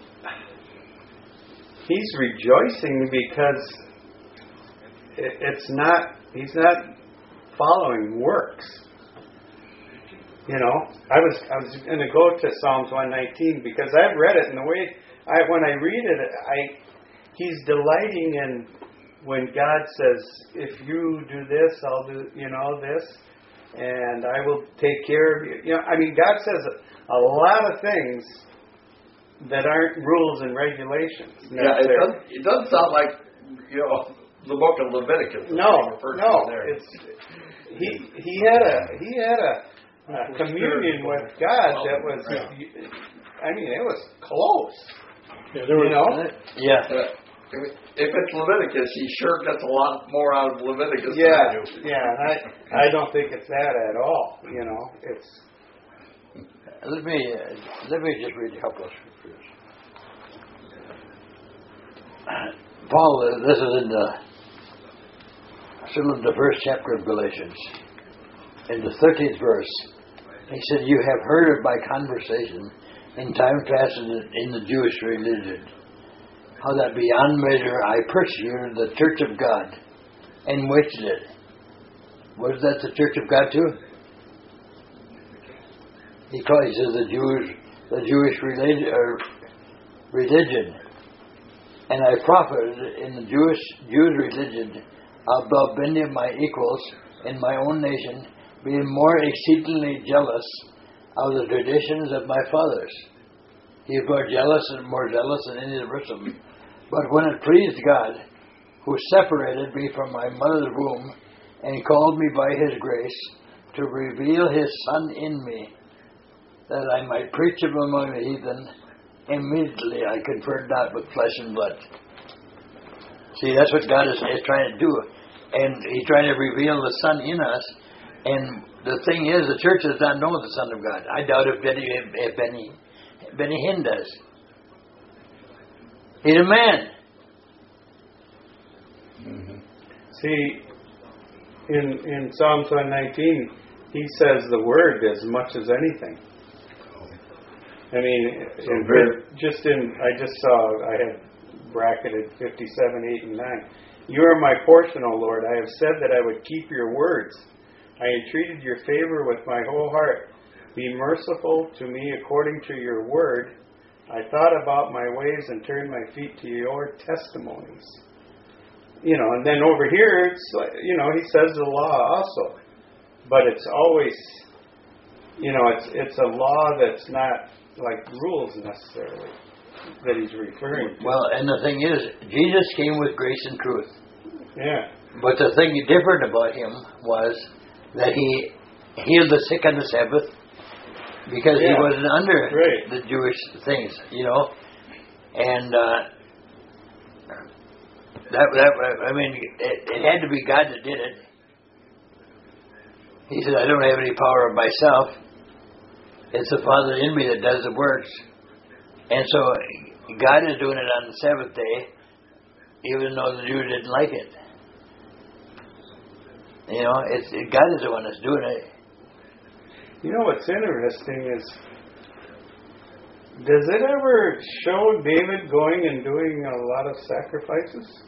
he's rejoicing because it, it's not he's not following works. You know, I was I was going to go to Psalms one nineteen because I've read it, and the way I when I read it, I he's delighting in. When God says, if you do this, I'll do, you know, this, and I will take care of you. You know, I mean, God says a, a lot of things that aren't rules and regulations. Yeah, it doesn't, it doesn't sound like, you know, the book of Leviticus. No, no, it's he he had a he had a, a communion with God that was, I mean, it was close. Yeah, there was, you know, Yeah. Uh, if it's Leviticus, he sure gets a lot more out of Leviticus yeah, than I do. yeah. And I I don't think it's that at all. You know, it's. Let me uh, let me just read a couple of scriptures. Paul, uh, this is in the still in the first chapter of Galatians, in the thirteenth verse. He said, "You have heard of my conversation in time past in the, in the Jewish religion, how that beyond measure I persecuted the church of God, and wasted it." Was that the church of God too? He calls he says the Jews, the Jewish religion, or religion, and I profited in the Jewish Jews religion above many of my equals in my own nation, being more exceedingly jealous of the traditions of my fathers. He is more jealous and more zealous than any of the rest of them. But when it pleased God, who separated me from my mother's womb and called me by His grace to reveal His Son in me, that I might preach Him among the heathen, immediately I conferred not with flesh and blood. See, that's what God is, is trying to do. And He's trying to reveal the Son in us. And the thing is, the church does not know the Son of God. I doubt if Benny, if Benny, Benny Hinn does. He's a man. Mm-hmm. See, in in Psalms one nineteen, he says the word as much as anything. I mean, So in, very- just in, I just saw, I had bracketed fifty-seven, eight, and nine. You are my portion, O Lord. I have said that I would keep your words. I entreated your favor with my whole heart. Be merciful to me according to your word. I thought about my ways and turned my feet to your testimonies. You know, and then over here, it's like, you know, he says the law also. But it's always, you know, it's it's a law that's not like rules necessarily that he's referring to. Well, and the thing is, Jesus came with grace and truth. Yeah. But the thing different about Him was that He healed the sick on the Sabbath, because Yeah. He wasn't under Right. the Jewish things, you know. And uh, that, that, I mean, it, it had to be God that did it. He said, I don't have any power of myself. It's the Father in me that does the works. And so God is doing it on the Sabbath day, even though the Jews didn't like it. You know, it's it, God is the one that's doing it. You know what's interesting is, does it ever show David going and doing a lot of sacrifices?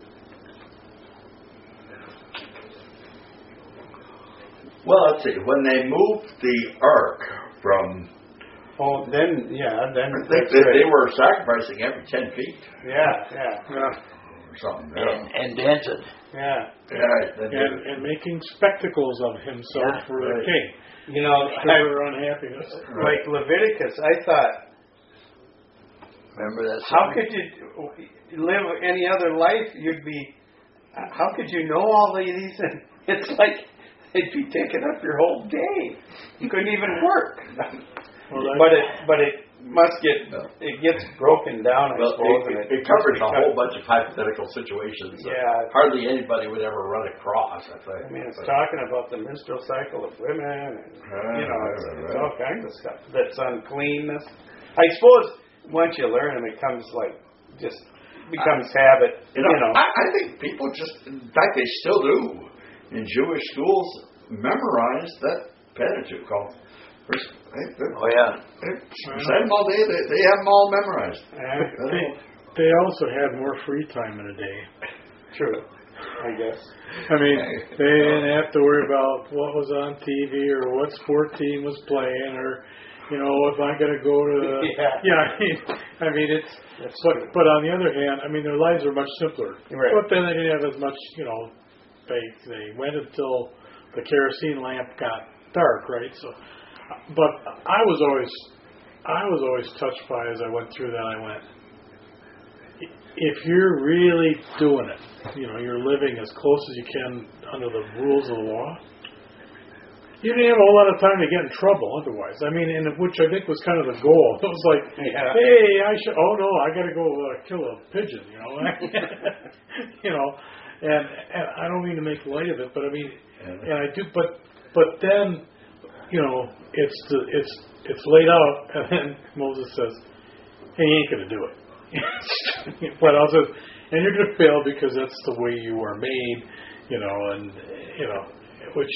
Well, let's see. When they moved the ark from, Oh, then, yeah, then they, that's they, right. they were sacrificing every ten feet Yeah, yeah, or something. And, and dancing. yeah. Yeah, then And, they- and making spectacles of himself Yeah, for right. the king. You know, To I, their unhappiness. like Leviticus, I thought, Remember that? how song? could you live any other life? You'd be, how could you know all of these? And it's like it'd be taking up your whole day. You couldn't even work. Well, that- But it, but it must get, it gets broken down, I well, suppose. it, and it, it covers a whole bunch of hypothetical situations that Yeah. hardly anybody would ever run across, I think. I mean, it's But- talking about the menstrual cycle of women, and you know, it's, it's all kinds of stuff. That's uncleanness. I suppose once you learn them, it comes like just becomes habit. You know, You know. I, I think people just, in fact, they still do in Jewish schools, memorize that Pentateuch. Called, first, they, they, Oh, yeah. they say them all day. They, they have them all memorized. Eh, They, they also had more free time in a day. true, I guess. I mean, they didn't have to worry about what was on T V or what sport team was playing, or you know, if I'm going to go to the Yeah. I mean, I mean it's That's but true. but on the other hand, I mean, their lives are much simpler. Right. But then they didn't have as much, you know. They they went until the kerosene lamp got dark, right? So, but I was always I was always touched by as I went through that. I went, if you're really doing it, you know, you're living as close as you can under the rules of the law, you didn't have a whole lot of time to get in trouble otherwise. I mean, and which I think was kind of the goal. It was like, Yeah. hey, I should, oh no, I got to go uh, kill a pigeon, you know. you know, and, and I don't mean to make light of it, but I mean, and I do, but, but then, you know, it's the, it's, it's laid out, and then Moses says, hey, you ain't going to do it. But also, and you're going to fail because that's the way you are made, you know, and, you know, which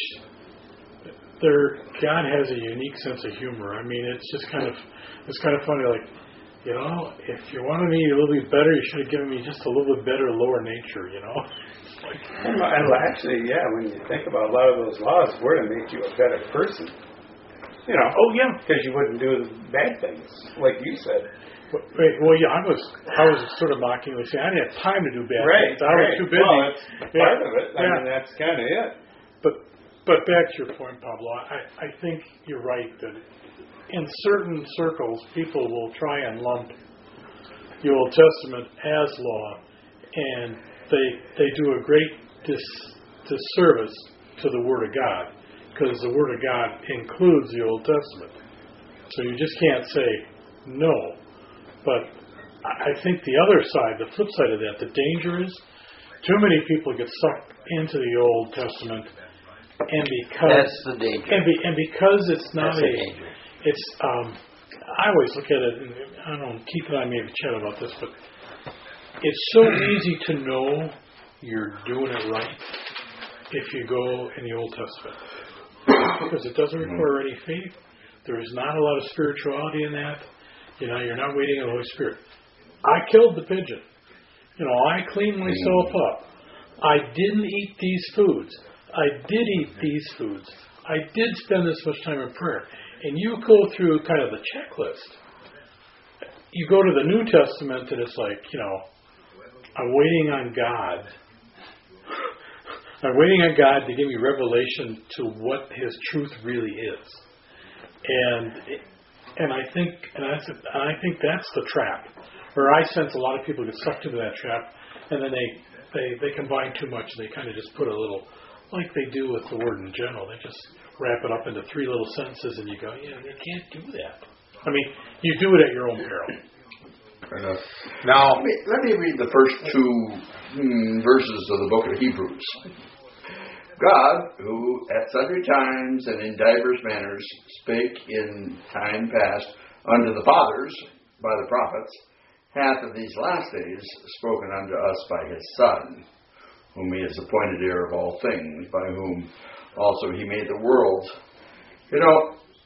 there, God has a unique sense of humor. I mean, it's just kind of, it's kind of funny, like, you know, if you wanted me a little bit better, you should have given me just a little bit better lower nature, you know. Like, And actually, yeah, when you think about a lot of those laws, were to make you a better person. You know, oh yeah. because you wouldn't do the bad things, like you said. Wait, well, yeah, I was, I was sort of mocking, like, saying I didn't have time to do bad Right, things. I was right. too busy. Well, that's Yeah. part of it. I Yeah. mean, that's kind of it. But, but back to your point, Pablo, I, I think you're right that in certain circles, people will try and lump the Old Testament as law, and they they do a great dis, disservice to the Word of God, because the Word of God includes the Old Testament. So you just can't say no. But I think the other side, the flip side of that, the danger is too many people get sucked into the Old Testament, and because That's the danger. and, be, and because it's not That's a, the danger. it's um, I always look at it. And I don't know, Keith and I may have chatted about this, but it's so easy to know you're doing it right if you go in the Old Testament, because it doesn't require any faith. There is not a lot of spirituality in that. You know, you're not waiting on the Holy Spirit. I killed the pigeon. You know, I cleaned myself up. I didn't eat these foods. I did eat these foods. I did spend this much time in prayer. And you go through kind of the checklist. You go to the New Testament and it's like, you know, I'm waiting on God. I'm waiting on God to give me revelation to what His truth really is. And and I think and I, and I think that's the trap. Or I sense a lot of people get sucked into that trap, and then they, they, they combine too much, and they kind of just put a little, like they do with the Word in general, they just wrap it up into three little sentences, and you go, yeah, you can't do that. I mean, you do it at your own peril. Fair enough. Now, Let me, let me read the first two hmm, verses of the book of Hebrews. God, who at sundry times and in divers manners spake in time past unto the fathers by the prophets, hath of these last days spoken unto us by His Son, whom He has appointed heir of all things, by whom also He made the worlds. You know,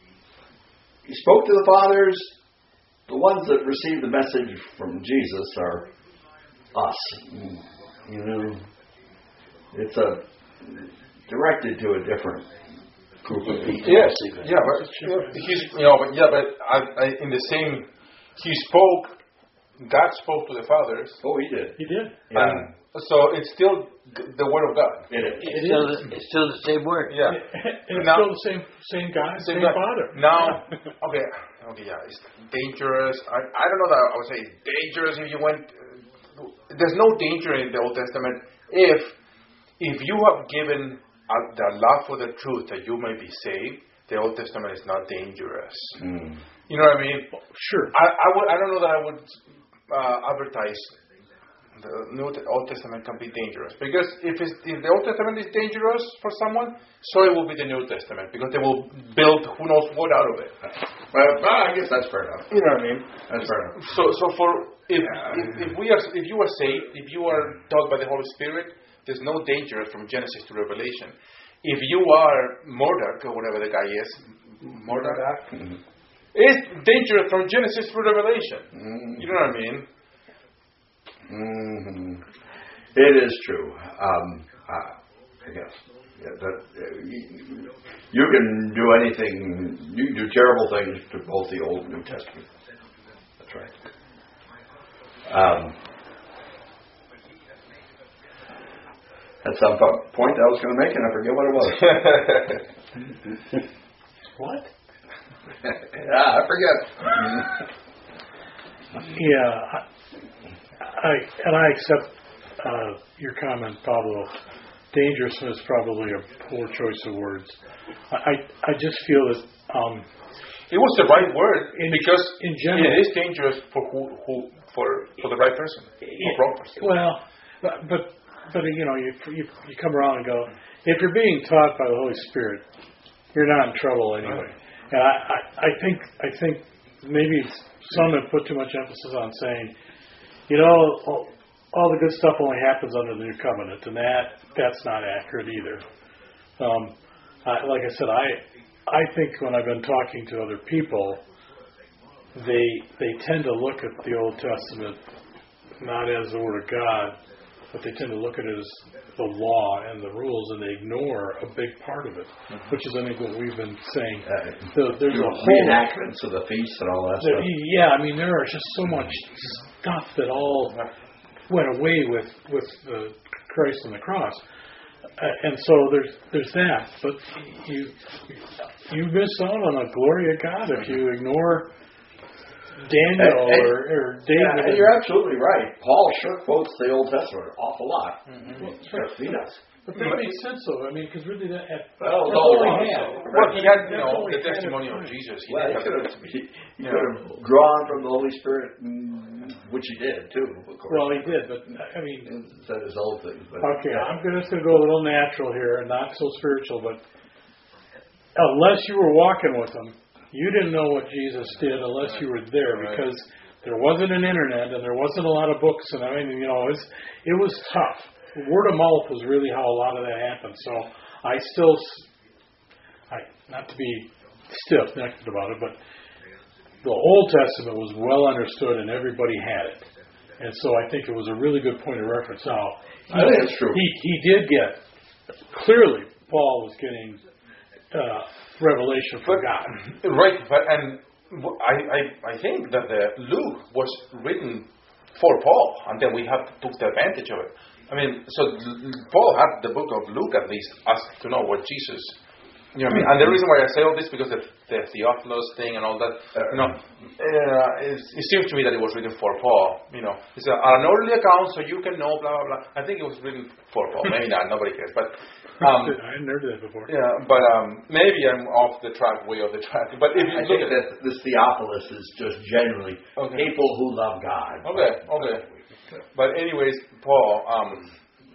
He spoke to the fathers. The ones that receive the message from Jesus are us. You know, it's a directed to a different group of people. Yes, yeah, but he's, you know, but yeah, but I, I, in the same, he spoke. God spoke to the fathers. Oh, he did. He did. Yeah. And so it's still the word of God. It is. It's still, the, it's still the same word. Yeah. And it's Now- still the same same guy, same, God. father. Now, okay, okay, yeah, it's dangerous. I, I don't know that I would say it's dangerous if you went. Uh, there's no danger in the Old Testament if if you have given uh, the love for the truth that you may be saved. The Old Testament is not dangerous. Mm. You know what I mean? Sure. I, I would. I don't know that I would uh, advertise the New Old Testament can be dangerous, because if it's, if the Old Testament is dangerous for someone, so it will be the New Testament, because they will build who knows what out of it. But, well, I guess that's fair enough. You know what I mean? That's fair enough. So, so for if, if if we are if you are saved, if you are taught by the Holy Spirit, there's no danger from Genesis to Revelation. If you are Murdoch or whatever the guy is, Murdoch. Mm-hmm. It's dangerous from Genesis to Revelation. Mm-hmm. You know what I mean? Mm-hmm. It is true. Um, uh, I guess. Yeah, that, uh, you, you can do anything. You can do terrible things to both the Old and New Testament. That's right. Um, at some po- point I was going to make, and I forget what it was. What? yeah, I forget. Yeah, I, I and I accept uh, your comment, Pablo. Dangerousness is probably a poor choice of words. I I, I just feel that um, It was the right word, In- because in general- it is dangerous for who, who for for the right person, for wrong person. well, but but, but you know, you, you you come around and go, if you're being taught by the Holy Spirit, you're not in trouble anyway. And I, I, I think I think maybe some have put too much emphasis on saying, you know, all, all the good stuff only happens under the new covenant, and that that's not accurate either. Um, I, like I said, I I think when I've been talking to other people, they they tend to look at the Old Testament not as the Word of God, but they tend to look at it as the law and the rules, and they ignore a big part of it, mm-hmm. which is, I think, what we've been saying. Uh, the, there's a whole reenactments of the feasts and all that there, stuff. yeah, I mean, there are just so much stuff that all went away with with uh, Christ on the cross, uh, and so there's there's that. But you you miss out on the glory of God if you ignore Daniel And- and- or, or David. Yeah, and you're absolutely right. Paul sure quotes the Old Testament an awful lot. Mm-hmm. Well, Yes, he does. But that makes sense, though. I mean, because really, that at, Well, that's all all wrong, he had. so- Well, he had, you That's know, only the kind of testimony of right. Jesus. He Well, he didn't could have have, the he, he Yeah. could have drawn from the Holy Spirit, mm, which he did too, of course. Well, he did, but I mean, He said his own things. But, okay, I'm gonna- just going to go a little natural here and not so spiritual, but unless you were walking with him, you didn't know what Jesus did unless you were there, Right. because there wasn't an internet and there wasn't a lot of books, and I mean, you know, it's, it was tough. Word of mouth was really how a lot of that happened. So I still, s- I not to be stiff-necked about it, but the Old Testament was well understood and everybody had it. And so I think it was a really good point of reference. Now, I think it's true. He, he did get, clearly, Paul was getting uh, revelation from God. Right, but and I, I I think that the Luke was written for Paul, and then we have took the advantage of it. I mean, so Paul had the book of Luke at least, as to know what Jesus. You know what I mean? And the reason why I say all this because of the Theophilus thing and all that, you know, uh, it, it seems to me that it was written for Paul. You know, it's a, an early account, so you can know, blah blah blah. I think it was written for Paul. Maybe not. Nobody cares. But um, I hadn't heard that before. yeah, but um, maybe I'm off the track, way off the track. But if you I look think at it, that this Theophilus is just generally Okay. people who love God. okay, okay. But anyways, Paul. Um,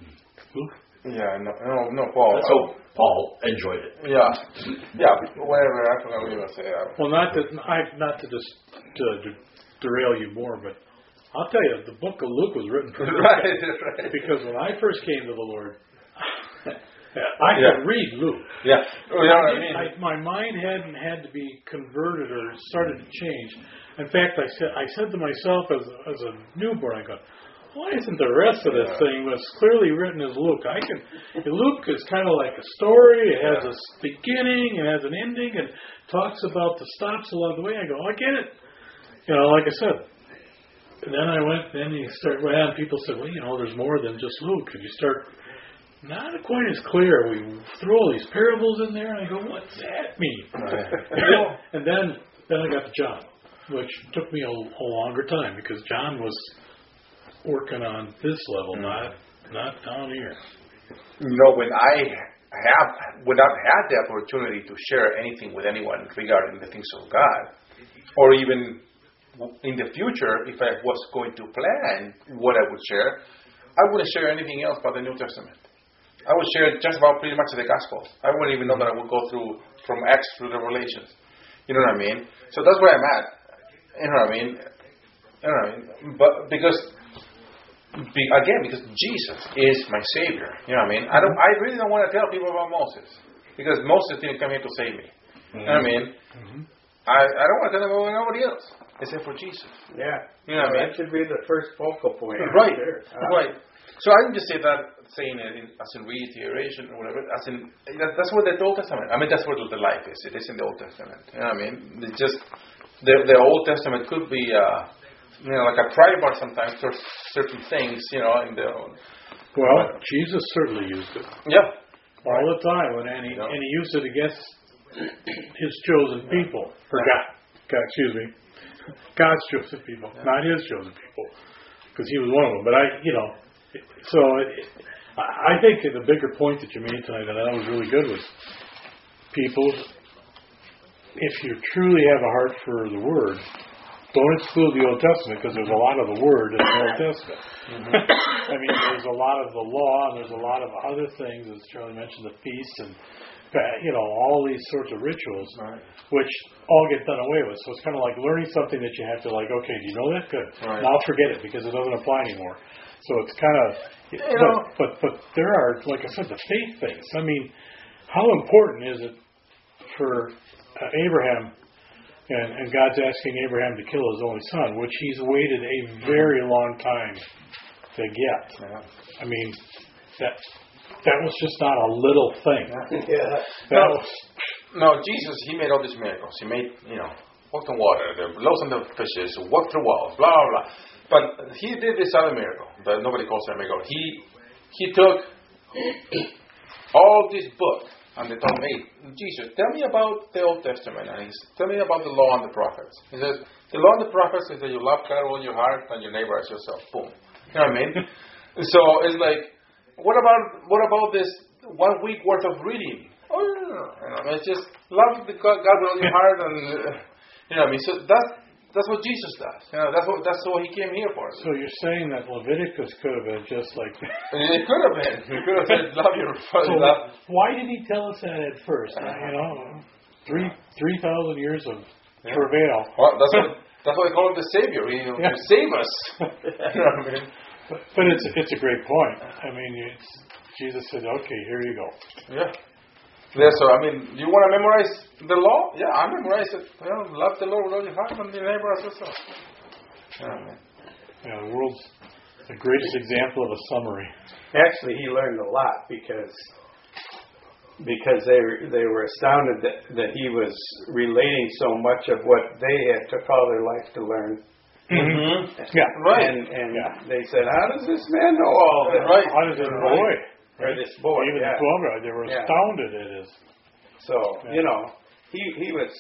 yeah, no, no, no, Paul. So Paul enjoyed it. Yeah, yeah. Whatever. I forgot what you were going to say. I- Well, not to I, not to just to, to derail you more, but I'll tell you, the book of Luke was written for me. Right, right. Because when I first came to the Lord, I Yeah. could read Luke. Yeah. You know what I mean? I, my mind hadn't had to be converted or started to change. In fact, I said I said to myself as as a newborn, I go, why isn't the rest of this Yeah. thing as clearly written as Luke? I can. Luke is kind of like a story. It has a beginning, it has an ending, and talks about the stops along the way. I go, I get it. You know, like I said. And then I went. Then you start. Well, and people said, well, you know, there's more than just Luke. And you start. Not quite as clear. We throw all these parables in there, and I go, what's that mean? Right. and, then, and then, then I got to John, which took me a, a longer time because John was working on this level, not not down here. You know, when I have, when I've had the opportunity to share anything with anyone regarding the things of God, or even in the future, if I was going to plan what I would share, I wouldn't share anything else but the New Testament. I would share just about pretty much the Gospels. I wouldn't even know that I would go through from Acts through Revelations. You know what I mean? So that's where I'm at. You know what I mean? You know what I mean? But because, be, again, because Jesus is my Savior. You know what I mean? I don't. I really don't want to tell people about Moses because Moses didn't come here to save me. Mm-hmm. You know what I mean? Mm-hmm. I, I don't want to tell them about nobody else except for Jesus. Yeah. You know what I mean? That should be the first focal point. Right. There. Uh, Right. So I can just say that, saying it in, as in reiteration or whatever, as in, that, that's what the Old Testament, I mean, that's what the life is. It is in the Old Testament. You know what I mean? It's just, the, the Old Testament could be, uh, you know, like a pry bar sometimes for certain things, you know, in the... Well, but, Jesus certainly used it. Yeah. All the time, and he, yeah. and he used it against his chosen people. For God, God, excuse me. God's chosen people, yeah. Not his chosen people. Because he was one of them. But I, you know, so it, I think the bigger point that you made tonight, and that was really good, was people, if you truly have a heart for the Word, don't exclude the Old Testament because there's a lot of the Word in the Old Testament. Mm-hmm. I mean, there's a lot of the law and there's a lot of other things, as Charlie mentioned, the feasts and, you know, all these sorts of rituals, right. Which all get done away with. So it's kind of like learning something that you have to like, okay, do you know that? Good. Right. Now forget it because it doesn't apply anymore. So it's kind of, you but, know, but but there are, like I said, the faith things. I mean, how important is it for uh, Abraham, and, and God's asking Abraham to kill his only son, which he's waited a very long time to get. Yeah. I mean, that that was just not a little thing. Yeah. That no, was, no, Jesus, he made all these miracles. He made, you know, walked on water, the loaves and the fishes, walked through walls, blah, blah, blah. But he did this other miracle that nobody calls a miracle. He he took all this book and they told me, Jesus, tell me about the Old Testament and he said, tell me about the law and the prophets. He says, the law and the prophets is that you love God with all your heart and your neighbor as yourself. Boom. You know what I mean? So it's like, what about what about this one week worth of reading? Oh, no, no, no. You know, it's just love the God, God with all your heart and uh, you know what I mean? So that's That's what Jesus does. You know, that's what that's what he came here for. So you're saying that Leviticus could have been just like that? It could have been. It could have said, "Love your father." So why did he tell us that at first? Uh, you know, three three thousand years of yeah. travail. Well, that's what that's what they call him, the Savior. He yeah. to save us. You know what I mean? But, but it's it's a great point. I mean, it's, Jesus said, "Okay, here you go." Yeah. Yeah, so I mean, you want to memorize the law? Yeah, I memorize it. You know, love the Lord with all your heart and your neighbor as yourself. Yeah, yeah, the world's the greatest example of a summary. Actually, he learned a lot because because they they were astounded that, that he was relating so much of what they had took all their life to learn. Mm-hmm. Yeah, right. And, and yeah. they said, "How does this man know all this?" Right. How does this boy? Or this boy, even yeah. the twelve guys, they were yeah. astounded at his. So yeah. you know, he he was,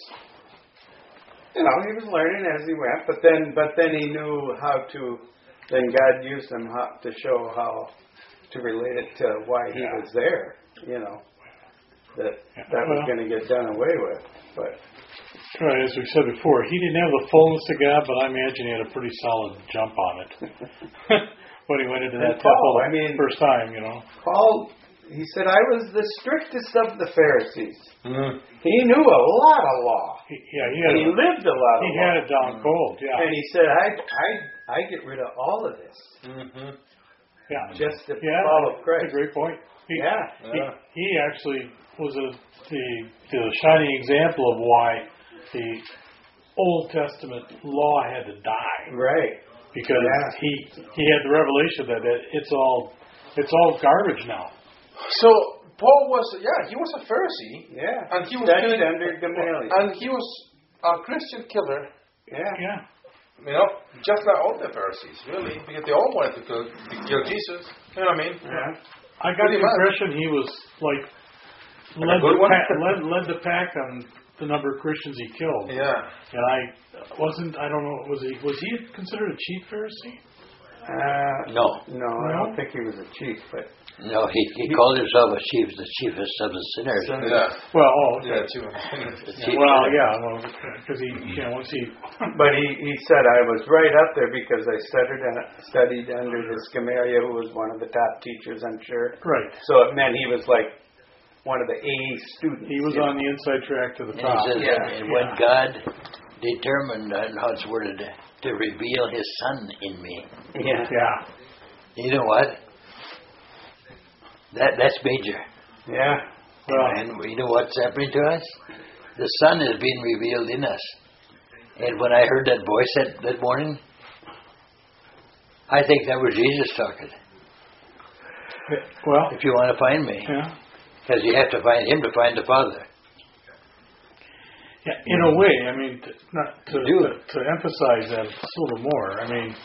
you know, he was learning as he went. But then, but then he knew how to. Then God used him how, to show how to relate it to why he yeah. was there. You know, that yeah. that was well, going to get done away with. But right, as we said before, he didn't have the fullness of God, but I imagine he had a pretty solid jump on it. When he went into that Paul, temple I mean, first time, you know. Paul, he said, I was the strictest of the Pharisees. Mm-hmm. He knew a lot of law. He, yeah, he, had and a, he lived a lot of he law. He had it down mm-hmm. cold, yeah. And he said, I, I, I get rid of all of this. Mm-hmm. Yeah. Just to yeah, follow Christ. That's a great point. He, Yeah. he, Yeah. he actually was a, the, the shining example of why the Old Testament law had to die. Right. Because Yeah. he he had the revelation that it, it's all it's all garbage now. So Paul was, yeah, he was a Pharisee, Yeah. and he was Studied killing- under Gamaliel. and he was a Christian killer. Yeah. Yeah. You know, just like all the Pharisees, really, because they all wanted to kill, to kill Jesus. You know what I mean? Yeah. I got Pretty the much. impression he was like Like a led, good the one? pack, led led the pack on the number of Christians he killed. Yeah. And I wasn't. I don't know. Was he was he considered a chief Pharisee? Uh, No, no, I don't think he was a chief, but no, he, he called himself a chief, the chiefest of the sinners. Yeah. Well, oh, okay. Yeah, too. The chief Well, sinner. yeah, well, because he, you know, once he, but he, he said I was right up there because I studied and studied under this Gamaliel, who was one of the top teachers, I'm sure. right, So it meant he was like one of the A students. he was you on the inside track to the And he top. says, Yeah, and when God determined, and how it's worded, to reveal His Son in me. know? Yeah. Yeah, You know what? That that's major. Yeah. well, And you know what's happening to us? The Son is being revealed in us. And when I heard that voice that, that morning, I think that was Jesus talking. well, If you want to find me, yeah, because you have to find Him to find the Father. yeah. In a way, I mean, to, not to, Do to it. to emphasize that a little more. I mean,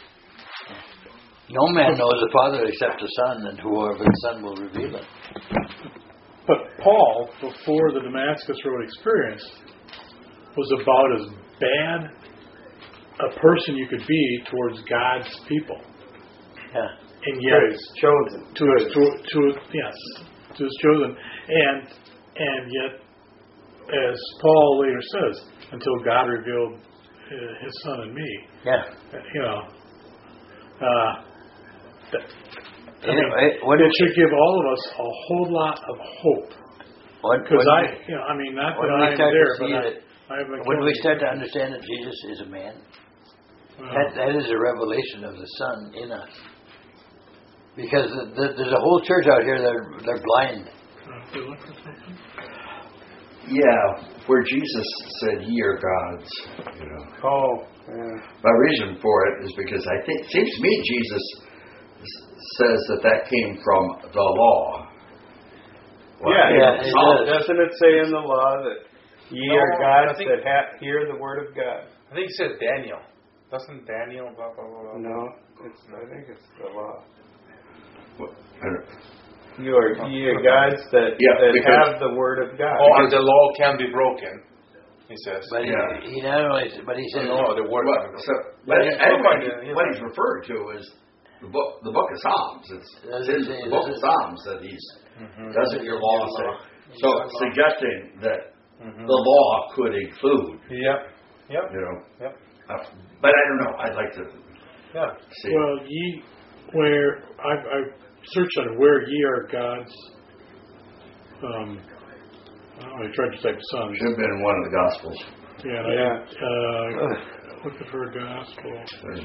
No man knows the Father except the Son, and whoever the Son will reveal it. but Paul, before the Damascus Road experience, was about as bad a person you could be towards God's people, Yeah. and yet Praise. Chosen. to his to, to yes to his chosen, and and yet, as Paul later says, until God revealed uh, His Son in me, Yeah. you know, uh, that, I mean, Anyway, what it did should give all of us a whole lot of hope. When, Because when I, we- you know, I mean, not when that we I'm start to there, see but I, that, I haven't. when we killed start to understand that Jesus is a man, well, that that is a revelation of the Son in us. Because the, the, there's a whole church out here that are, they're blind. uh, you look for something? Yeah, where Jesus said, "Ye are gods." You know, Oh, yeah. my reason for it is because I think it seems to me Jesus s- says that that came from the law. Well, Yeah, yeah, it it does. does. Doesn't it say in the law that ye No, are I gods think- that ha- hear the word of God? I think it says Daniel. Doesn't Daniel blah blah blah? blah. No, it's, I think it's the law. Well, I don't- You are ye are gods that, Yeah, that because- have the word of God. Oh, and the law can be broken. He says. But Yeah. he, he not only, but he says, No, the word. Well, can be so, broken. but Yeah, anyway, yeah, what yeah. he's referring to is the book, the book of Psalms. It's, Does it's it in say- the book does of it- Psalms that he's Mhm. doesn't your law say. So Your law. suggesting that Mhm. the law could include, Yep. Yep. you know. Yep. Uh, but I don't know. I'd like to Yeah. see. Well, ye, where I, I searched on where ye are gods. Um, I don't know, I tried to type sons. Should have been in one of the Gospels. Yeah, and Yeah. I, uh, looking for a gospel. There's-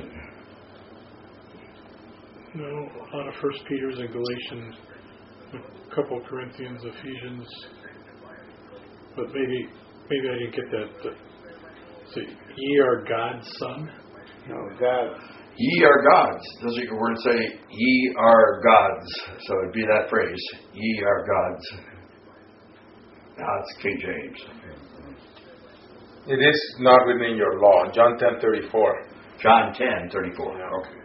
No, a lot of First Peter's and Galatians, a couple Corinthians, Ephesians, but maybe maybe I didn't get that. But, so ye are God's son. No, God. Ye are gods. Doesn't your word say, ye are gods? So it'd be that phrase, ye are gods. Now it's King James. It is not written in your law. John ten thirty four. John ten thirty-four. Yeah. Okay.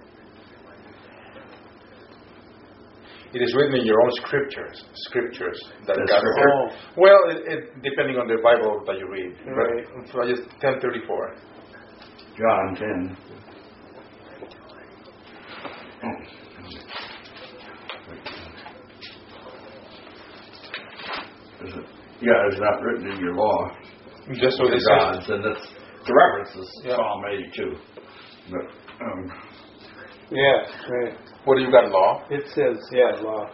It is written in your own scriptures. Scriptures that That's God. scripture. Oh, Well, it, it, depending on the Bible that you read. Right. But so I just ten thirty four. John ten. Oh. Is it? Yeah, it's not written in your law. Just so The this says. gods, and that's the reference is Yeah. Psalm eighty-two. But um, yeah, right. What do you got, law? It says, yeah, law.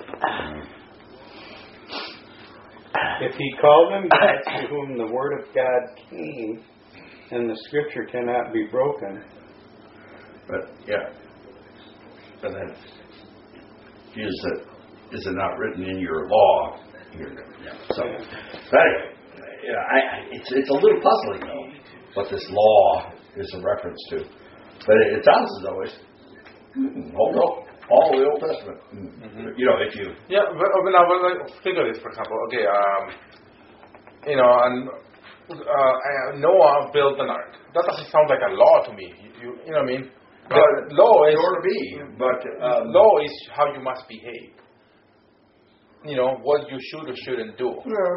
If he called them gods to whom the word of God came, and the scripture cannot be broken, but yeah, but then Jesus said, is it not written in your law? You're, yeah. So, but anyway, yeah, I, I, it's it's a little puzzling though what this law is a reference to. But it, it sounds as though it's mm, hold up all the Old Testament. Mm-hmm. You know, if you yeah, but, but now well, like, think of this, for example. Okay, um, you know, and uh, Noah built an ark. That doesn't sound like a law to me. You, you, you know what I mean? But law is to be, but um, law is how you must behave. You know what you should or shouldn't do.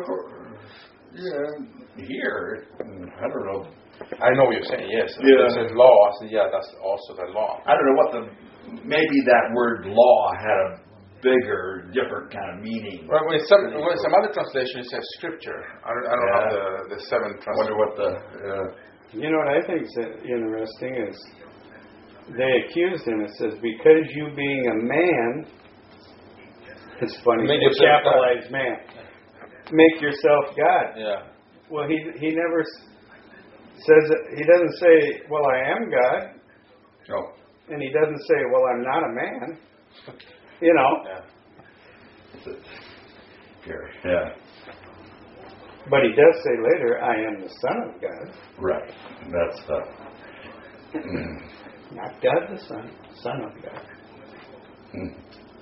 Yeah, here, I don't know. I know what you're saying. Yes, yeah. It says law. I said, yeah, that's also the law. I don't know what the maybe that word law had a bigger, different kind of meaning. Well, when some when some other translation it says scripture. I don't, I don't yeah. have the the seven. I wonder what the. Uh, you know what I think is interesting is they accused him. It says because you being a man. It's funny. Make It's capitalized man. Make yourself God. Yeah. Well, he he never says it, he doesn't say, "Well, I am God," oh. and he doesn't say, "Well, I'm not a man." You know. Yeah. Here, yeah. But he does say later, "I am the Son of God." Right. That's the. Mm. Not God the Son, Son of God. Mm.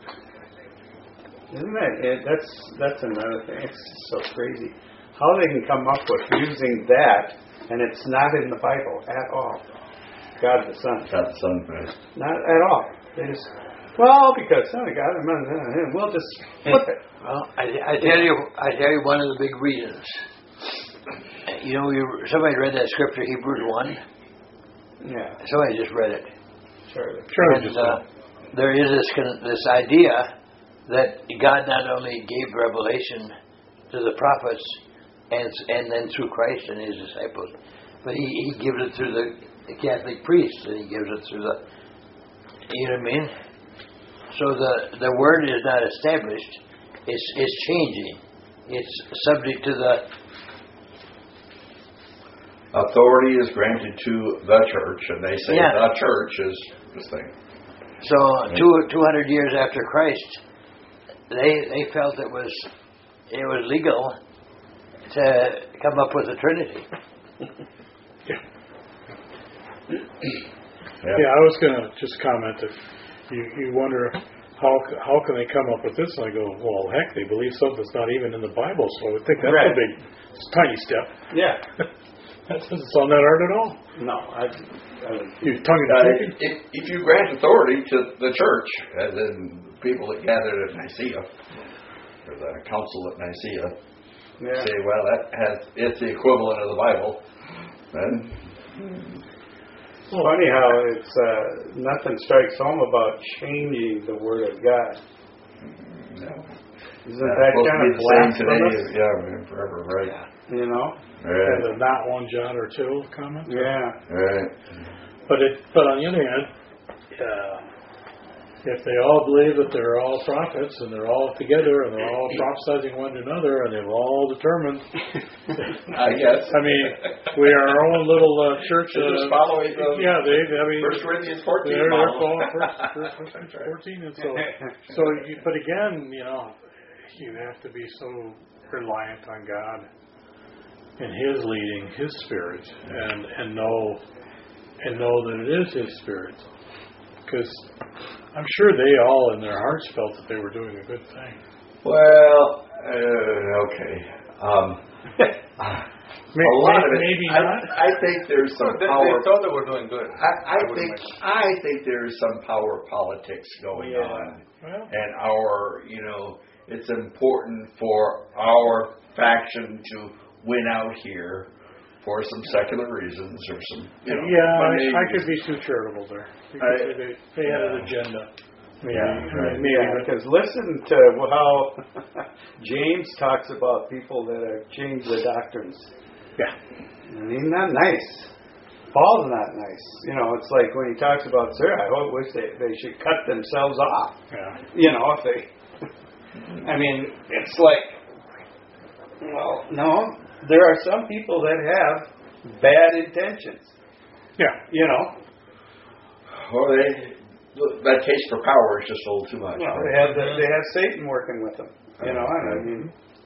Isn't that it? That's that's another thing. It's so crazy how they can come up with using that, and it's not in the Bible at all. God the Son. God the Son, right? Not at all. They just well because Son of God, and we'll just flip it. Well, I, I tell you, I tell you one of the big reasons. You know, you somebody read that scripture, Hebrews one. Yeah, Somebody just read it. Charlie. Charlie And just uh, there is this kind of, this idea that God not only gave revelation to the prophets and and then through Christ and His disciples, but He, he gives it through the, the Catholic priests, and He gives it through the, you know what I mean? So the, the word is not established; it's it's changing. It's subject to the authority is granted to the church, and they say Yeah. the church is this thing. so two two hundred years after Christ. They they felt it was it was legal to come up with a Trinity. Yeah. Yeah. Yeah, I was going to just comment that you, you wonder how how can they come up with this? And I go, well, heck, they believe something that's not even in the Bible, so I would think that's Right. a big, tiny step. Yeah. That doesn't sound that hard at all. No, I. I You tongue Uh, in cheek. if, if you grant authority to the church, as in people that gathered at Nicaea, or the council at Nicaea, yeah. say, well, that has it's the equivalent of the Bible, then Well, funny how it's uh, nothing strikes home about changing the Word of God. no. Isn't That's that supposed kind to of be the same today? blasphemous? Yeah, I mean, forever, right? You know? Right. The not one jot or two comment. Yeah. Right. But it, but on the other hand, uh, if they all believe that they're all prophets and they're all together and they're all prophesying one to another and they've all determined, I guess. I mean, we are our own little uh, church. They're just Uh, following the yeah, they. I mean, First Corinthians fourteen they're, they're model. following first, first, first, first fourteen, and so so. You, but again, you know, you have to be so reliant on God and His leading, His Spirit, and and know and know that it is His Spirit, because I'm sure they all in their hearts felt that they were doing a good thing. Well, uh, okay. Um, Maybe, a lot of it. maybe I, not. I think there's some they, power. they thought they were doing good. I, I would think imagine. I think there's some power politics going Yeah. on, Well, and our, you know, it's important for our faction to win out here for some secular reasons or some, you know. yeah, money. I, I could be too charitable there. You I- could say they, they had an yeah. agenda. Maybe, Yeah, I mean, right. maybe, Yeah, but- because listen to how James talks about people that have changed the doctrines. yeah. I mean, not nice. Paul's not nice. You know, it's like when he talks about Sarah, I hope wish they, they should cut themselves off. Yeah. You know, if they, I mean, it's like, well, no, there are some people that have bad intentions. Yeah. You know, Well, they that case for power is just a little too much. Well, they have the, they have Satan working with them, you know. And I mean,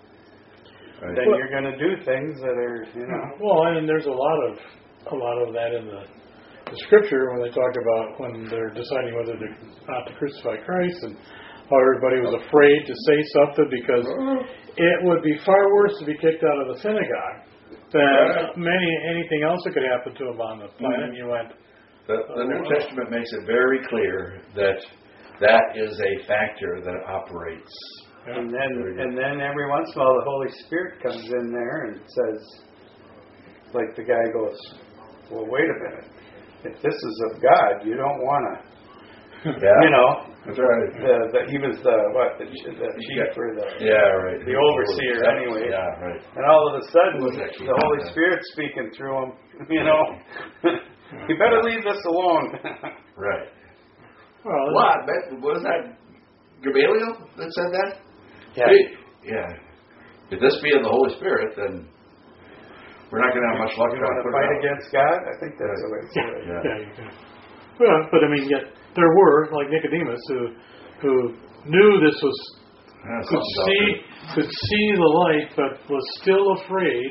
Right. then you're going to do things that are, you know. Well, and there's a lot of a lot of that in the, the scripture when they talk about when they're deciding whether to not to crucify Christ, and how everybody was afraid to say something because it would be far worse to be kicked out of the synagogue than many anything else that could happen to them on the planet. Mm-hmm. You went. The, the New Testament makes it very clear that that is a factor that operates. And then, and then every once in a while, the Holy Spirit comes in there and says, like the guy goes, "Well, wait a minute. If this is of God, you don't want to, Yeah. you know." That's right. The, the, he was the what? The, ch- the chief or the Yeah, right. the overseer, That's- anyway. Yeah, right. And all of a sudden, Who was that chief? the Holy Spirit's speaking through him. You know, you better leave this alone. Right. Well, What? That, was that Gamaliel that said that? Yeah. Yeah. If this be of the Holy Spirit, then we're not going to have much luck You trying want to to put fight it out. against God? I think that's the way it's Yeah. right. Yeah. Yeah, you can. Well, but I mean, yet there were like Nicodemus who who knew this was Yeah, could something's out see there. could see the light, but was still afraid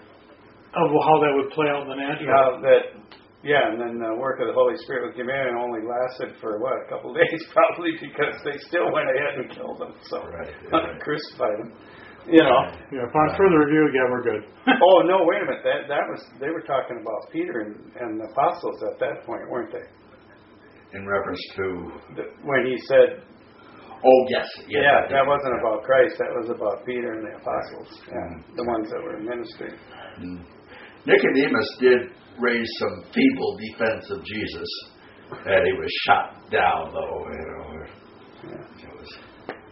of how that would play out in the natural. Now that, yeah, and then the work of the Holy Spirit with Gamaliel only lasted for what, a couple of days, probably, because they still went ahead and killed him. So Right, yeah, right. crucified him. You know. Yeah, upon further review, yeah, we're good. Oh no, wait a minute. That that was they were talking about Peter and, and the apostles at that point, weren't they? In reference to... The, when he said, Oh, yes. yes yeah, I that did. wasn't about Christ. That was about Peter and the apostles, yeah, Mm. the ones that were in ministry. Mm. Nicodemus did raise some feeble defense of Jesus, and he was shot down, though. You know, Yeah. it was,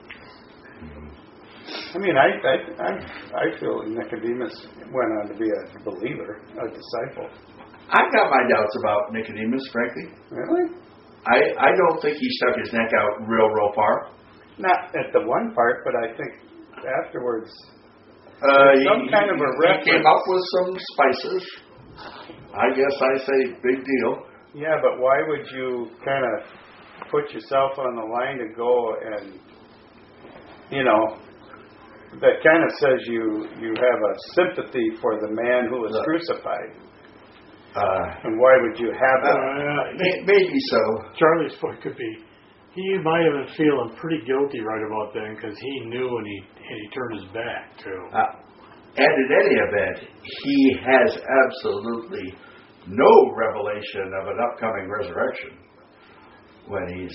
mm. I mean, I, I I I feel Nicodemus went on to be a believer, a disciple. I've got my doubts about Nicodemus, frankly. Really? I, I don't think he stuck his neck out real, real far. Not at the one part, but I think afterwards. Uh, Some he, kind of a he reference. came up with some spices. I guess I say big deal. Yeah, but why would you kind of put yourself on the line to go and, you know, that kind of says you you have a sympathy for the man who was Look. crucified. Uh, And why would you have uh, that? may- maybe so. Charlie's point could be he might have been feeling pretty guilty right about then because he knew and he and he turned his back too. Uh, and in any event, he has absolutely no revelation of an upcoming resurrection when he's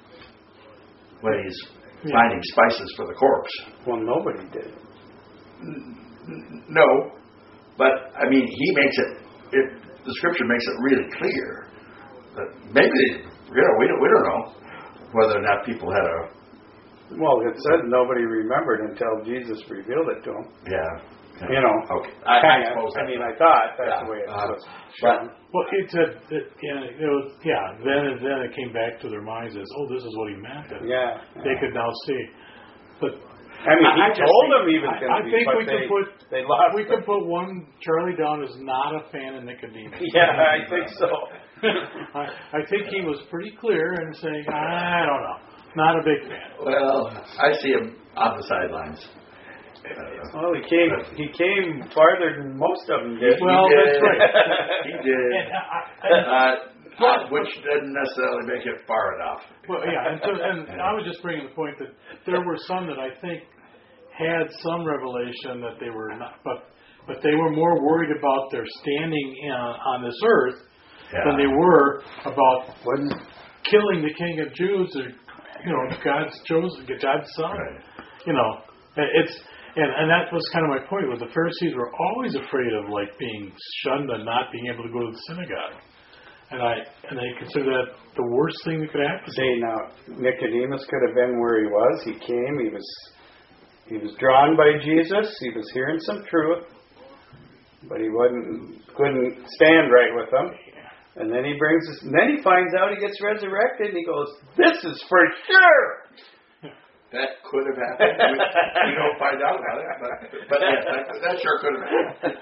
when he's Yeah. finding spices for the corpse. Well, nobody did. N- n- No, but I mean, he makes it. It the scripture makes it really clear that maybe you know we don't we don't know whether or not people had a Well, it said nobody remembered until Jesus revealed it to them. yeah. yeah. You know, Okay. I, I Kinda. suppose. I that's mean, I right. thought that's Yeah, the way it uh, was shown. Well, it said that, yeah, it was, yeah. Then and then it came back to their minds as, oh, this is what he meant. And Yeah. they could now see. But I mean, he I- I just told think- them he was I- going I to be, think but we they, could put they lost we it. could put one Charlie down as not a fan of Nicodemus. Yeah, I think so. I, I think he was pretty clear in saying, I don't know, not a big fan. Well, I see him on the sidelines. Uh, Well, he came. He came farther than most of them did. Well, he did. that's right. He did. And I, I, Uh, uh, which didn't necessarily make it far enough. Well, yeah, and, so, and I was just bringing the point that there were some that I think had some revelation that they were not, but but they were more worried about their standing in, on this earth Yeah. than they were about Wasn't killing the King of Jews or you know God's chosen, God's son. Right. You know, it's and and that was kind of my point. Was the Pharisees were always afraid of like being shunned and not being able to go to the synagogue. And I and I consider that the worst thing that could happen. See, now Nicodemus could have been where he was. He came. He was he was drawn by Jesus. He was hearing some truth, but he wasn't couldn't stand right with them. And then he brings us. And then he finds out he gets resurrected. And he goes, "This is for sure." that could have happened. We, we don't find out about it, but, but yes, that, that sure could have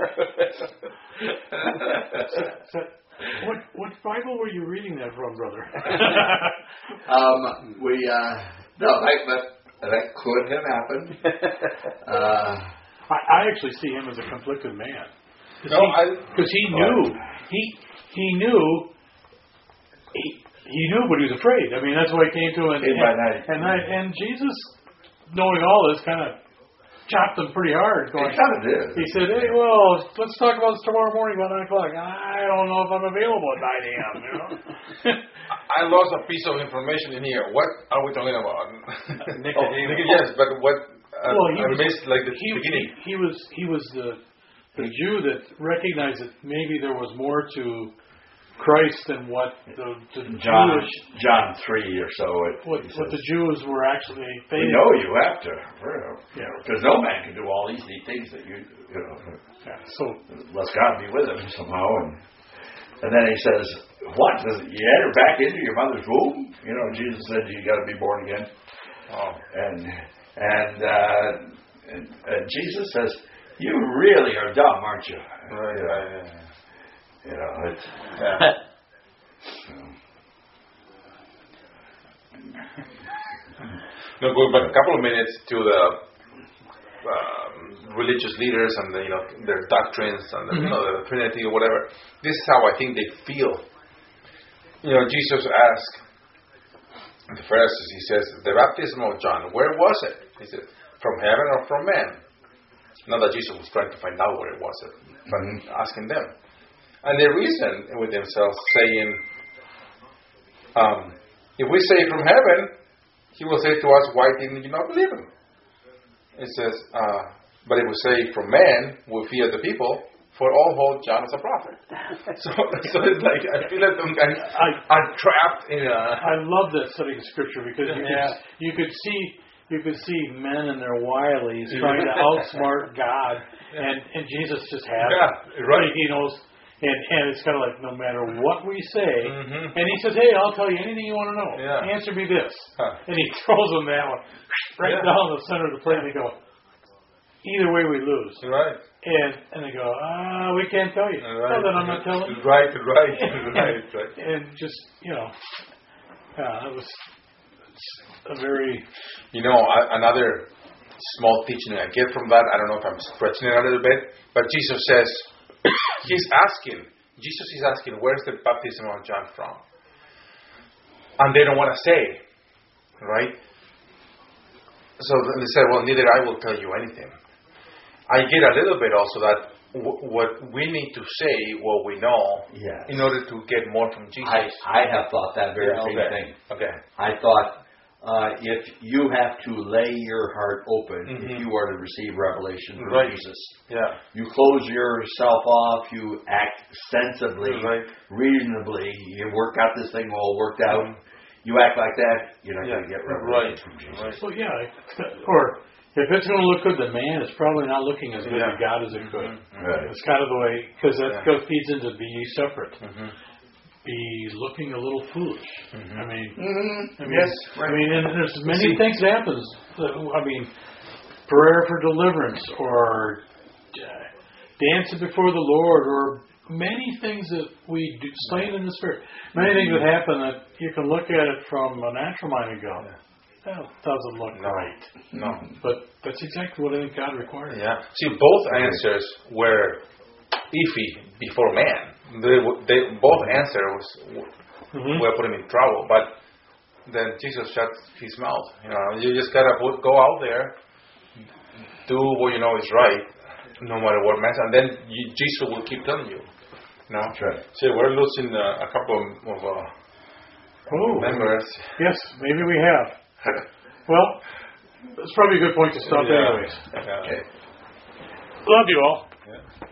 happened. So, what what Bible were you reading that from, brother? um, we uh, no, that, that that could have happened. Uh, I, I actually see him as a conflicted man. No, I because he knew he he knew he he knew, but he was afraid. I mean, that's why he came to him. And, Came by night. and night, and Jesus, knowing all this, kind of chopped him pretty hard. Going, It kind of did. He said, "Hey, well, let's talk about this tomorrow morning about nine o'clock." I don't know if I'm available at nine a.m. You know. I lost a piece of information in here. What are we talking about? Nicodemus. Oh, yes, but what? Uh, well, he I was, missed like the he, beginning. He, he was he was the the Jew that recognized that maybe there was more to Christ than what the, the John Jewish John three or so. It, what, he what says, the Jews were actually. They we know you have to, Yeah. because no man can do all these neat things that you, you know, Yeah, so unless God be with him somehow. And and then he says, "What? Does you enter back into your mother's womb?" You know, Jesus said, "You got to be born again." Oh. And and, uh, and and Jesus says, "You really are dumb, aren't you?" Right, you know, right, yeah. You know, it's, Yeah. No, go back a couple of minutes to the um, religious leaders and the, you know, their doctrines and the, you know, the Trinity or whatever. This is how I think they feel. You know, Jesus asked the Pharisees, he says, the baptism of John, where was it? He said, from heaven or from men? Not that Jesus was trying to find out where it was, but asking them. And they reasoned with themselves, saying, um, if we say from heaven, he will say to us, why didn't you not believe him? It says, uh, but if we say from man, we fear the people, for all hold John as a prophet. so, so it's like, I feel like I'm, I'm, I'm trapped in a... I love that studying scripture because you, Yeah. could, you could see you could see men and their wilies trying to outsmart God, and, and Jesus just has Yeah, it. right. He knows, and, and it's kind of like no matter what we say, Mhm. and he says, "Hey, I'll tell you anything you want to know. Yeah. Answer me this," Huh. and he throws them that one right Yeah. down the center of the plate. And they go, "Either way, we lose." Right. And and they go, "Ah, we can't tell you." Right. Well, then I'm not telling you. Right, right, right, right. And just you know, yeah, it was a very. You know, I, another small teaching I get from that, I don't know if I'm stretching it a little bit, but Jesus says, he's asking, Jesus is asking, where's the baptism of John from? And they don't want to say, right? So they say, well, neither I will tell you anything. I get a little bit also that w- what we need to say, what we know, Yes. in order to get more from Jesus. I, I have thought that very Yeah, same okay. thing. Okay. I thought uh, if you have to lay your heart open, Mhm. if you are to receive revelation from Right. Jesus, Yeah. you close yourself off, you act sensibly, Right. reasonably, you work out this thing all worked out, Mhm. you act like that, you're not Yeah. going to get revelation Right. from Jesus. Right. Well, yeah, or if it's going to look good to man, it's probably not looking as good Yeah. to God as it could. Right. It's kind of the way, because that Yeah. goes feeds into be ye separate, Mhm. be looking a little foolish. Mhm. I mean, Mm-hmm. I mean, Yes. I mean, and there's many See- things that happens. that- I mean, prayer for deliverance, or uh, dancing before the Lord, or many things that we do, slain in the spirit. Many things that happen that you can look at it from a natural mind and go, that doesn't look No. right. No. But that's exactly what I think God requires. Yeah. See, both answers were iffy before man. They, w- they both answers Mhm. were put him in trouble, but then Jesus shut his mouth. You know, you just gotta put, go out there, do what you know is right, no matter what matters, and then you, Jesus will keep telling you. You know. That's right. See, we're losing uh, a couple of uh, Oh, members. yes, maybe we have. Well, that's probably a good point to stop Yeah. anyways. Yeah. Okay. Love you all. Yeah.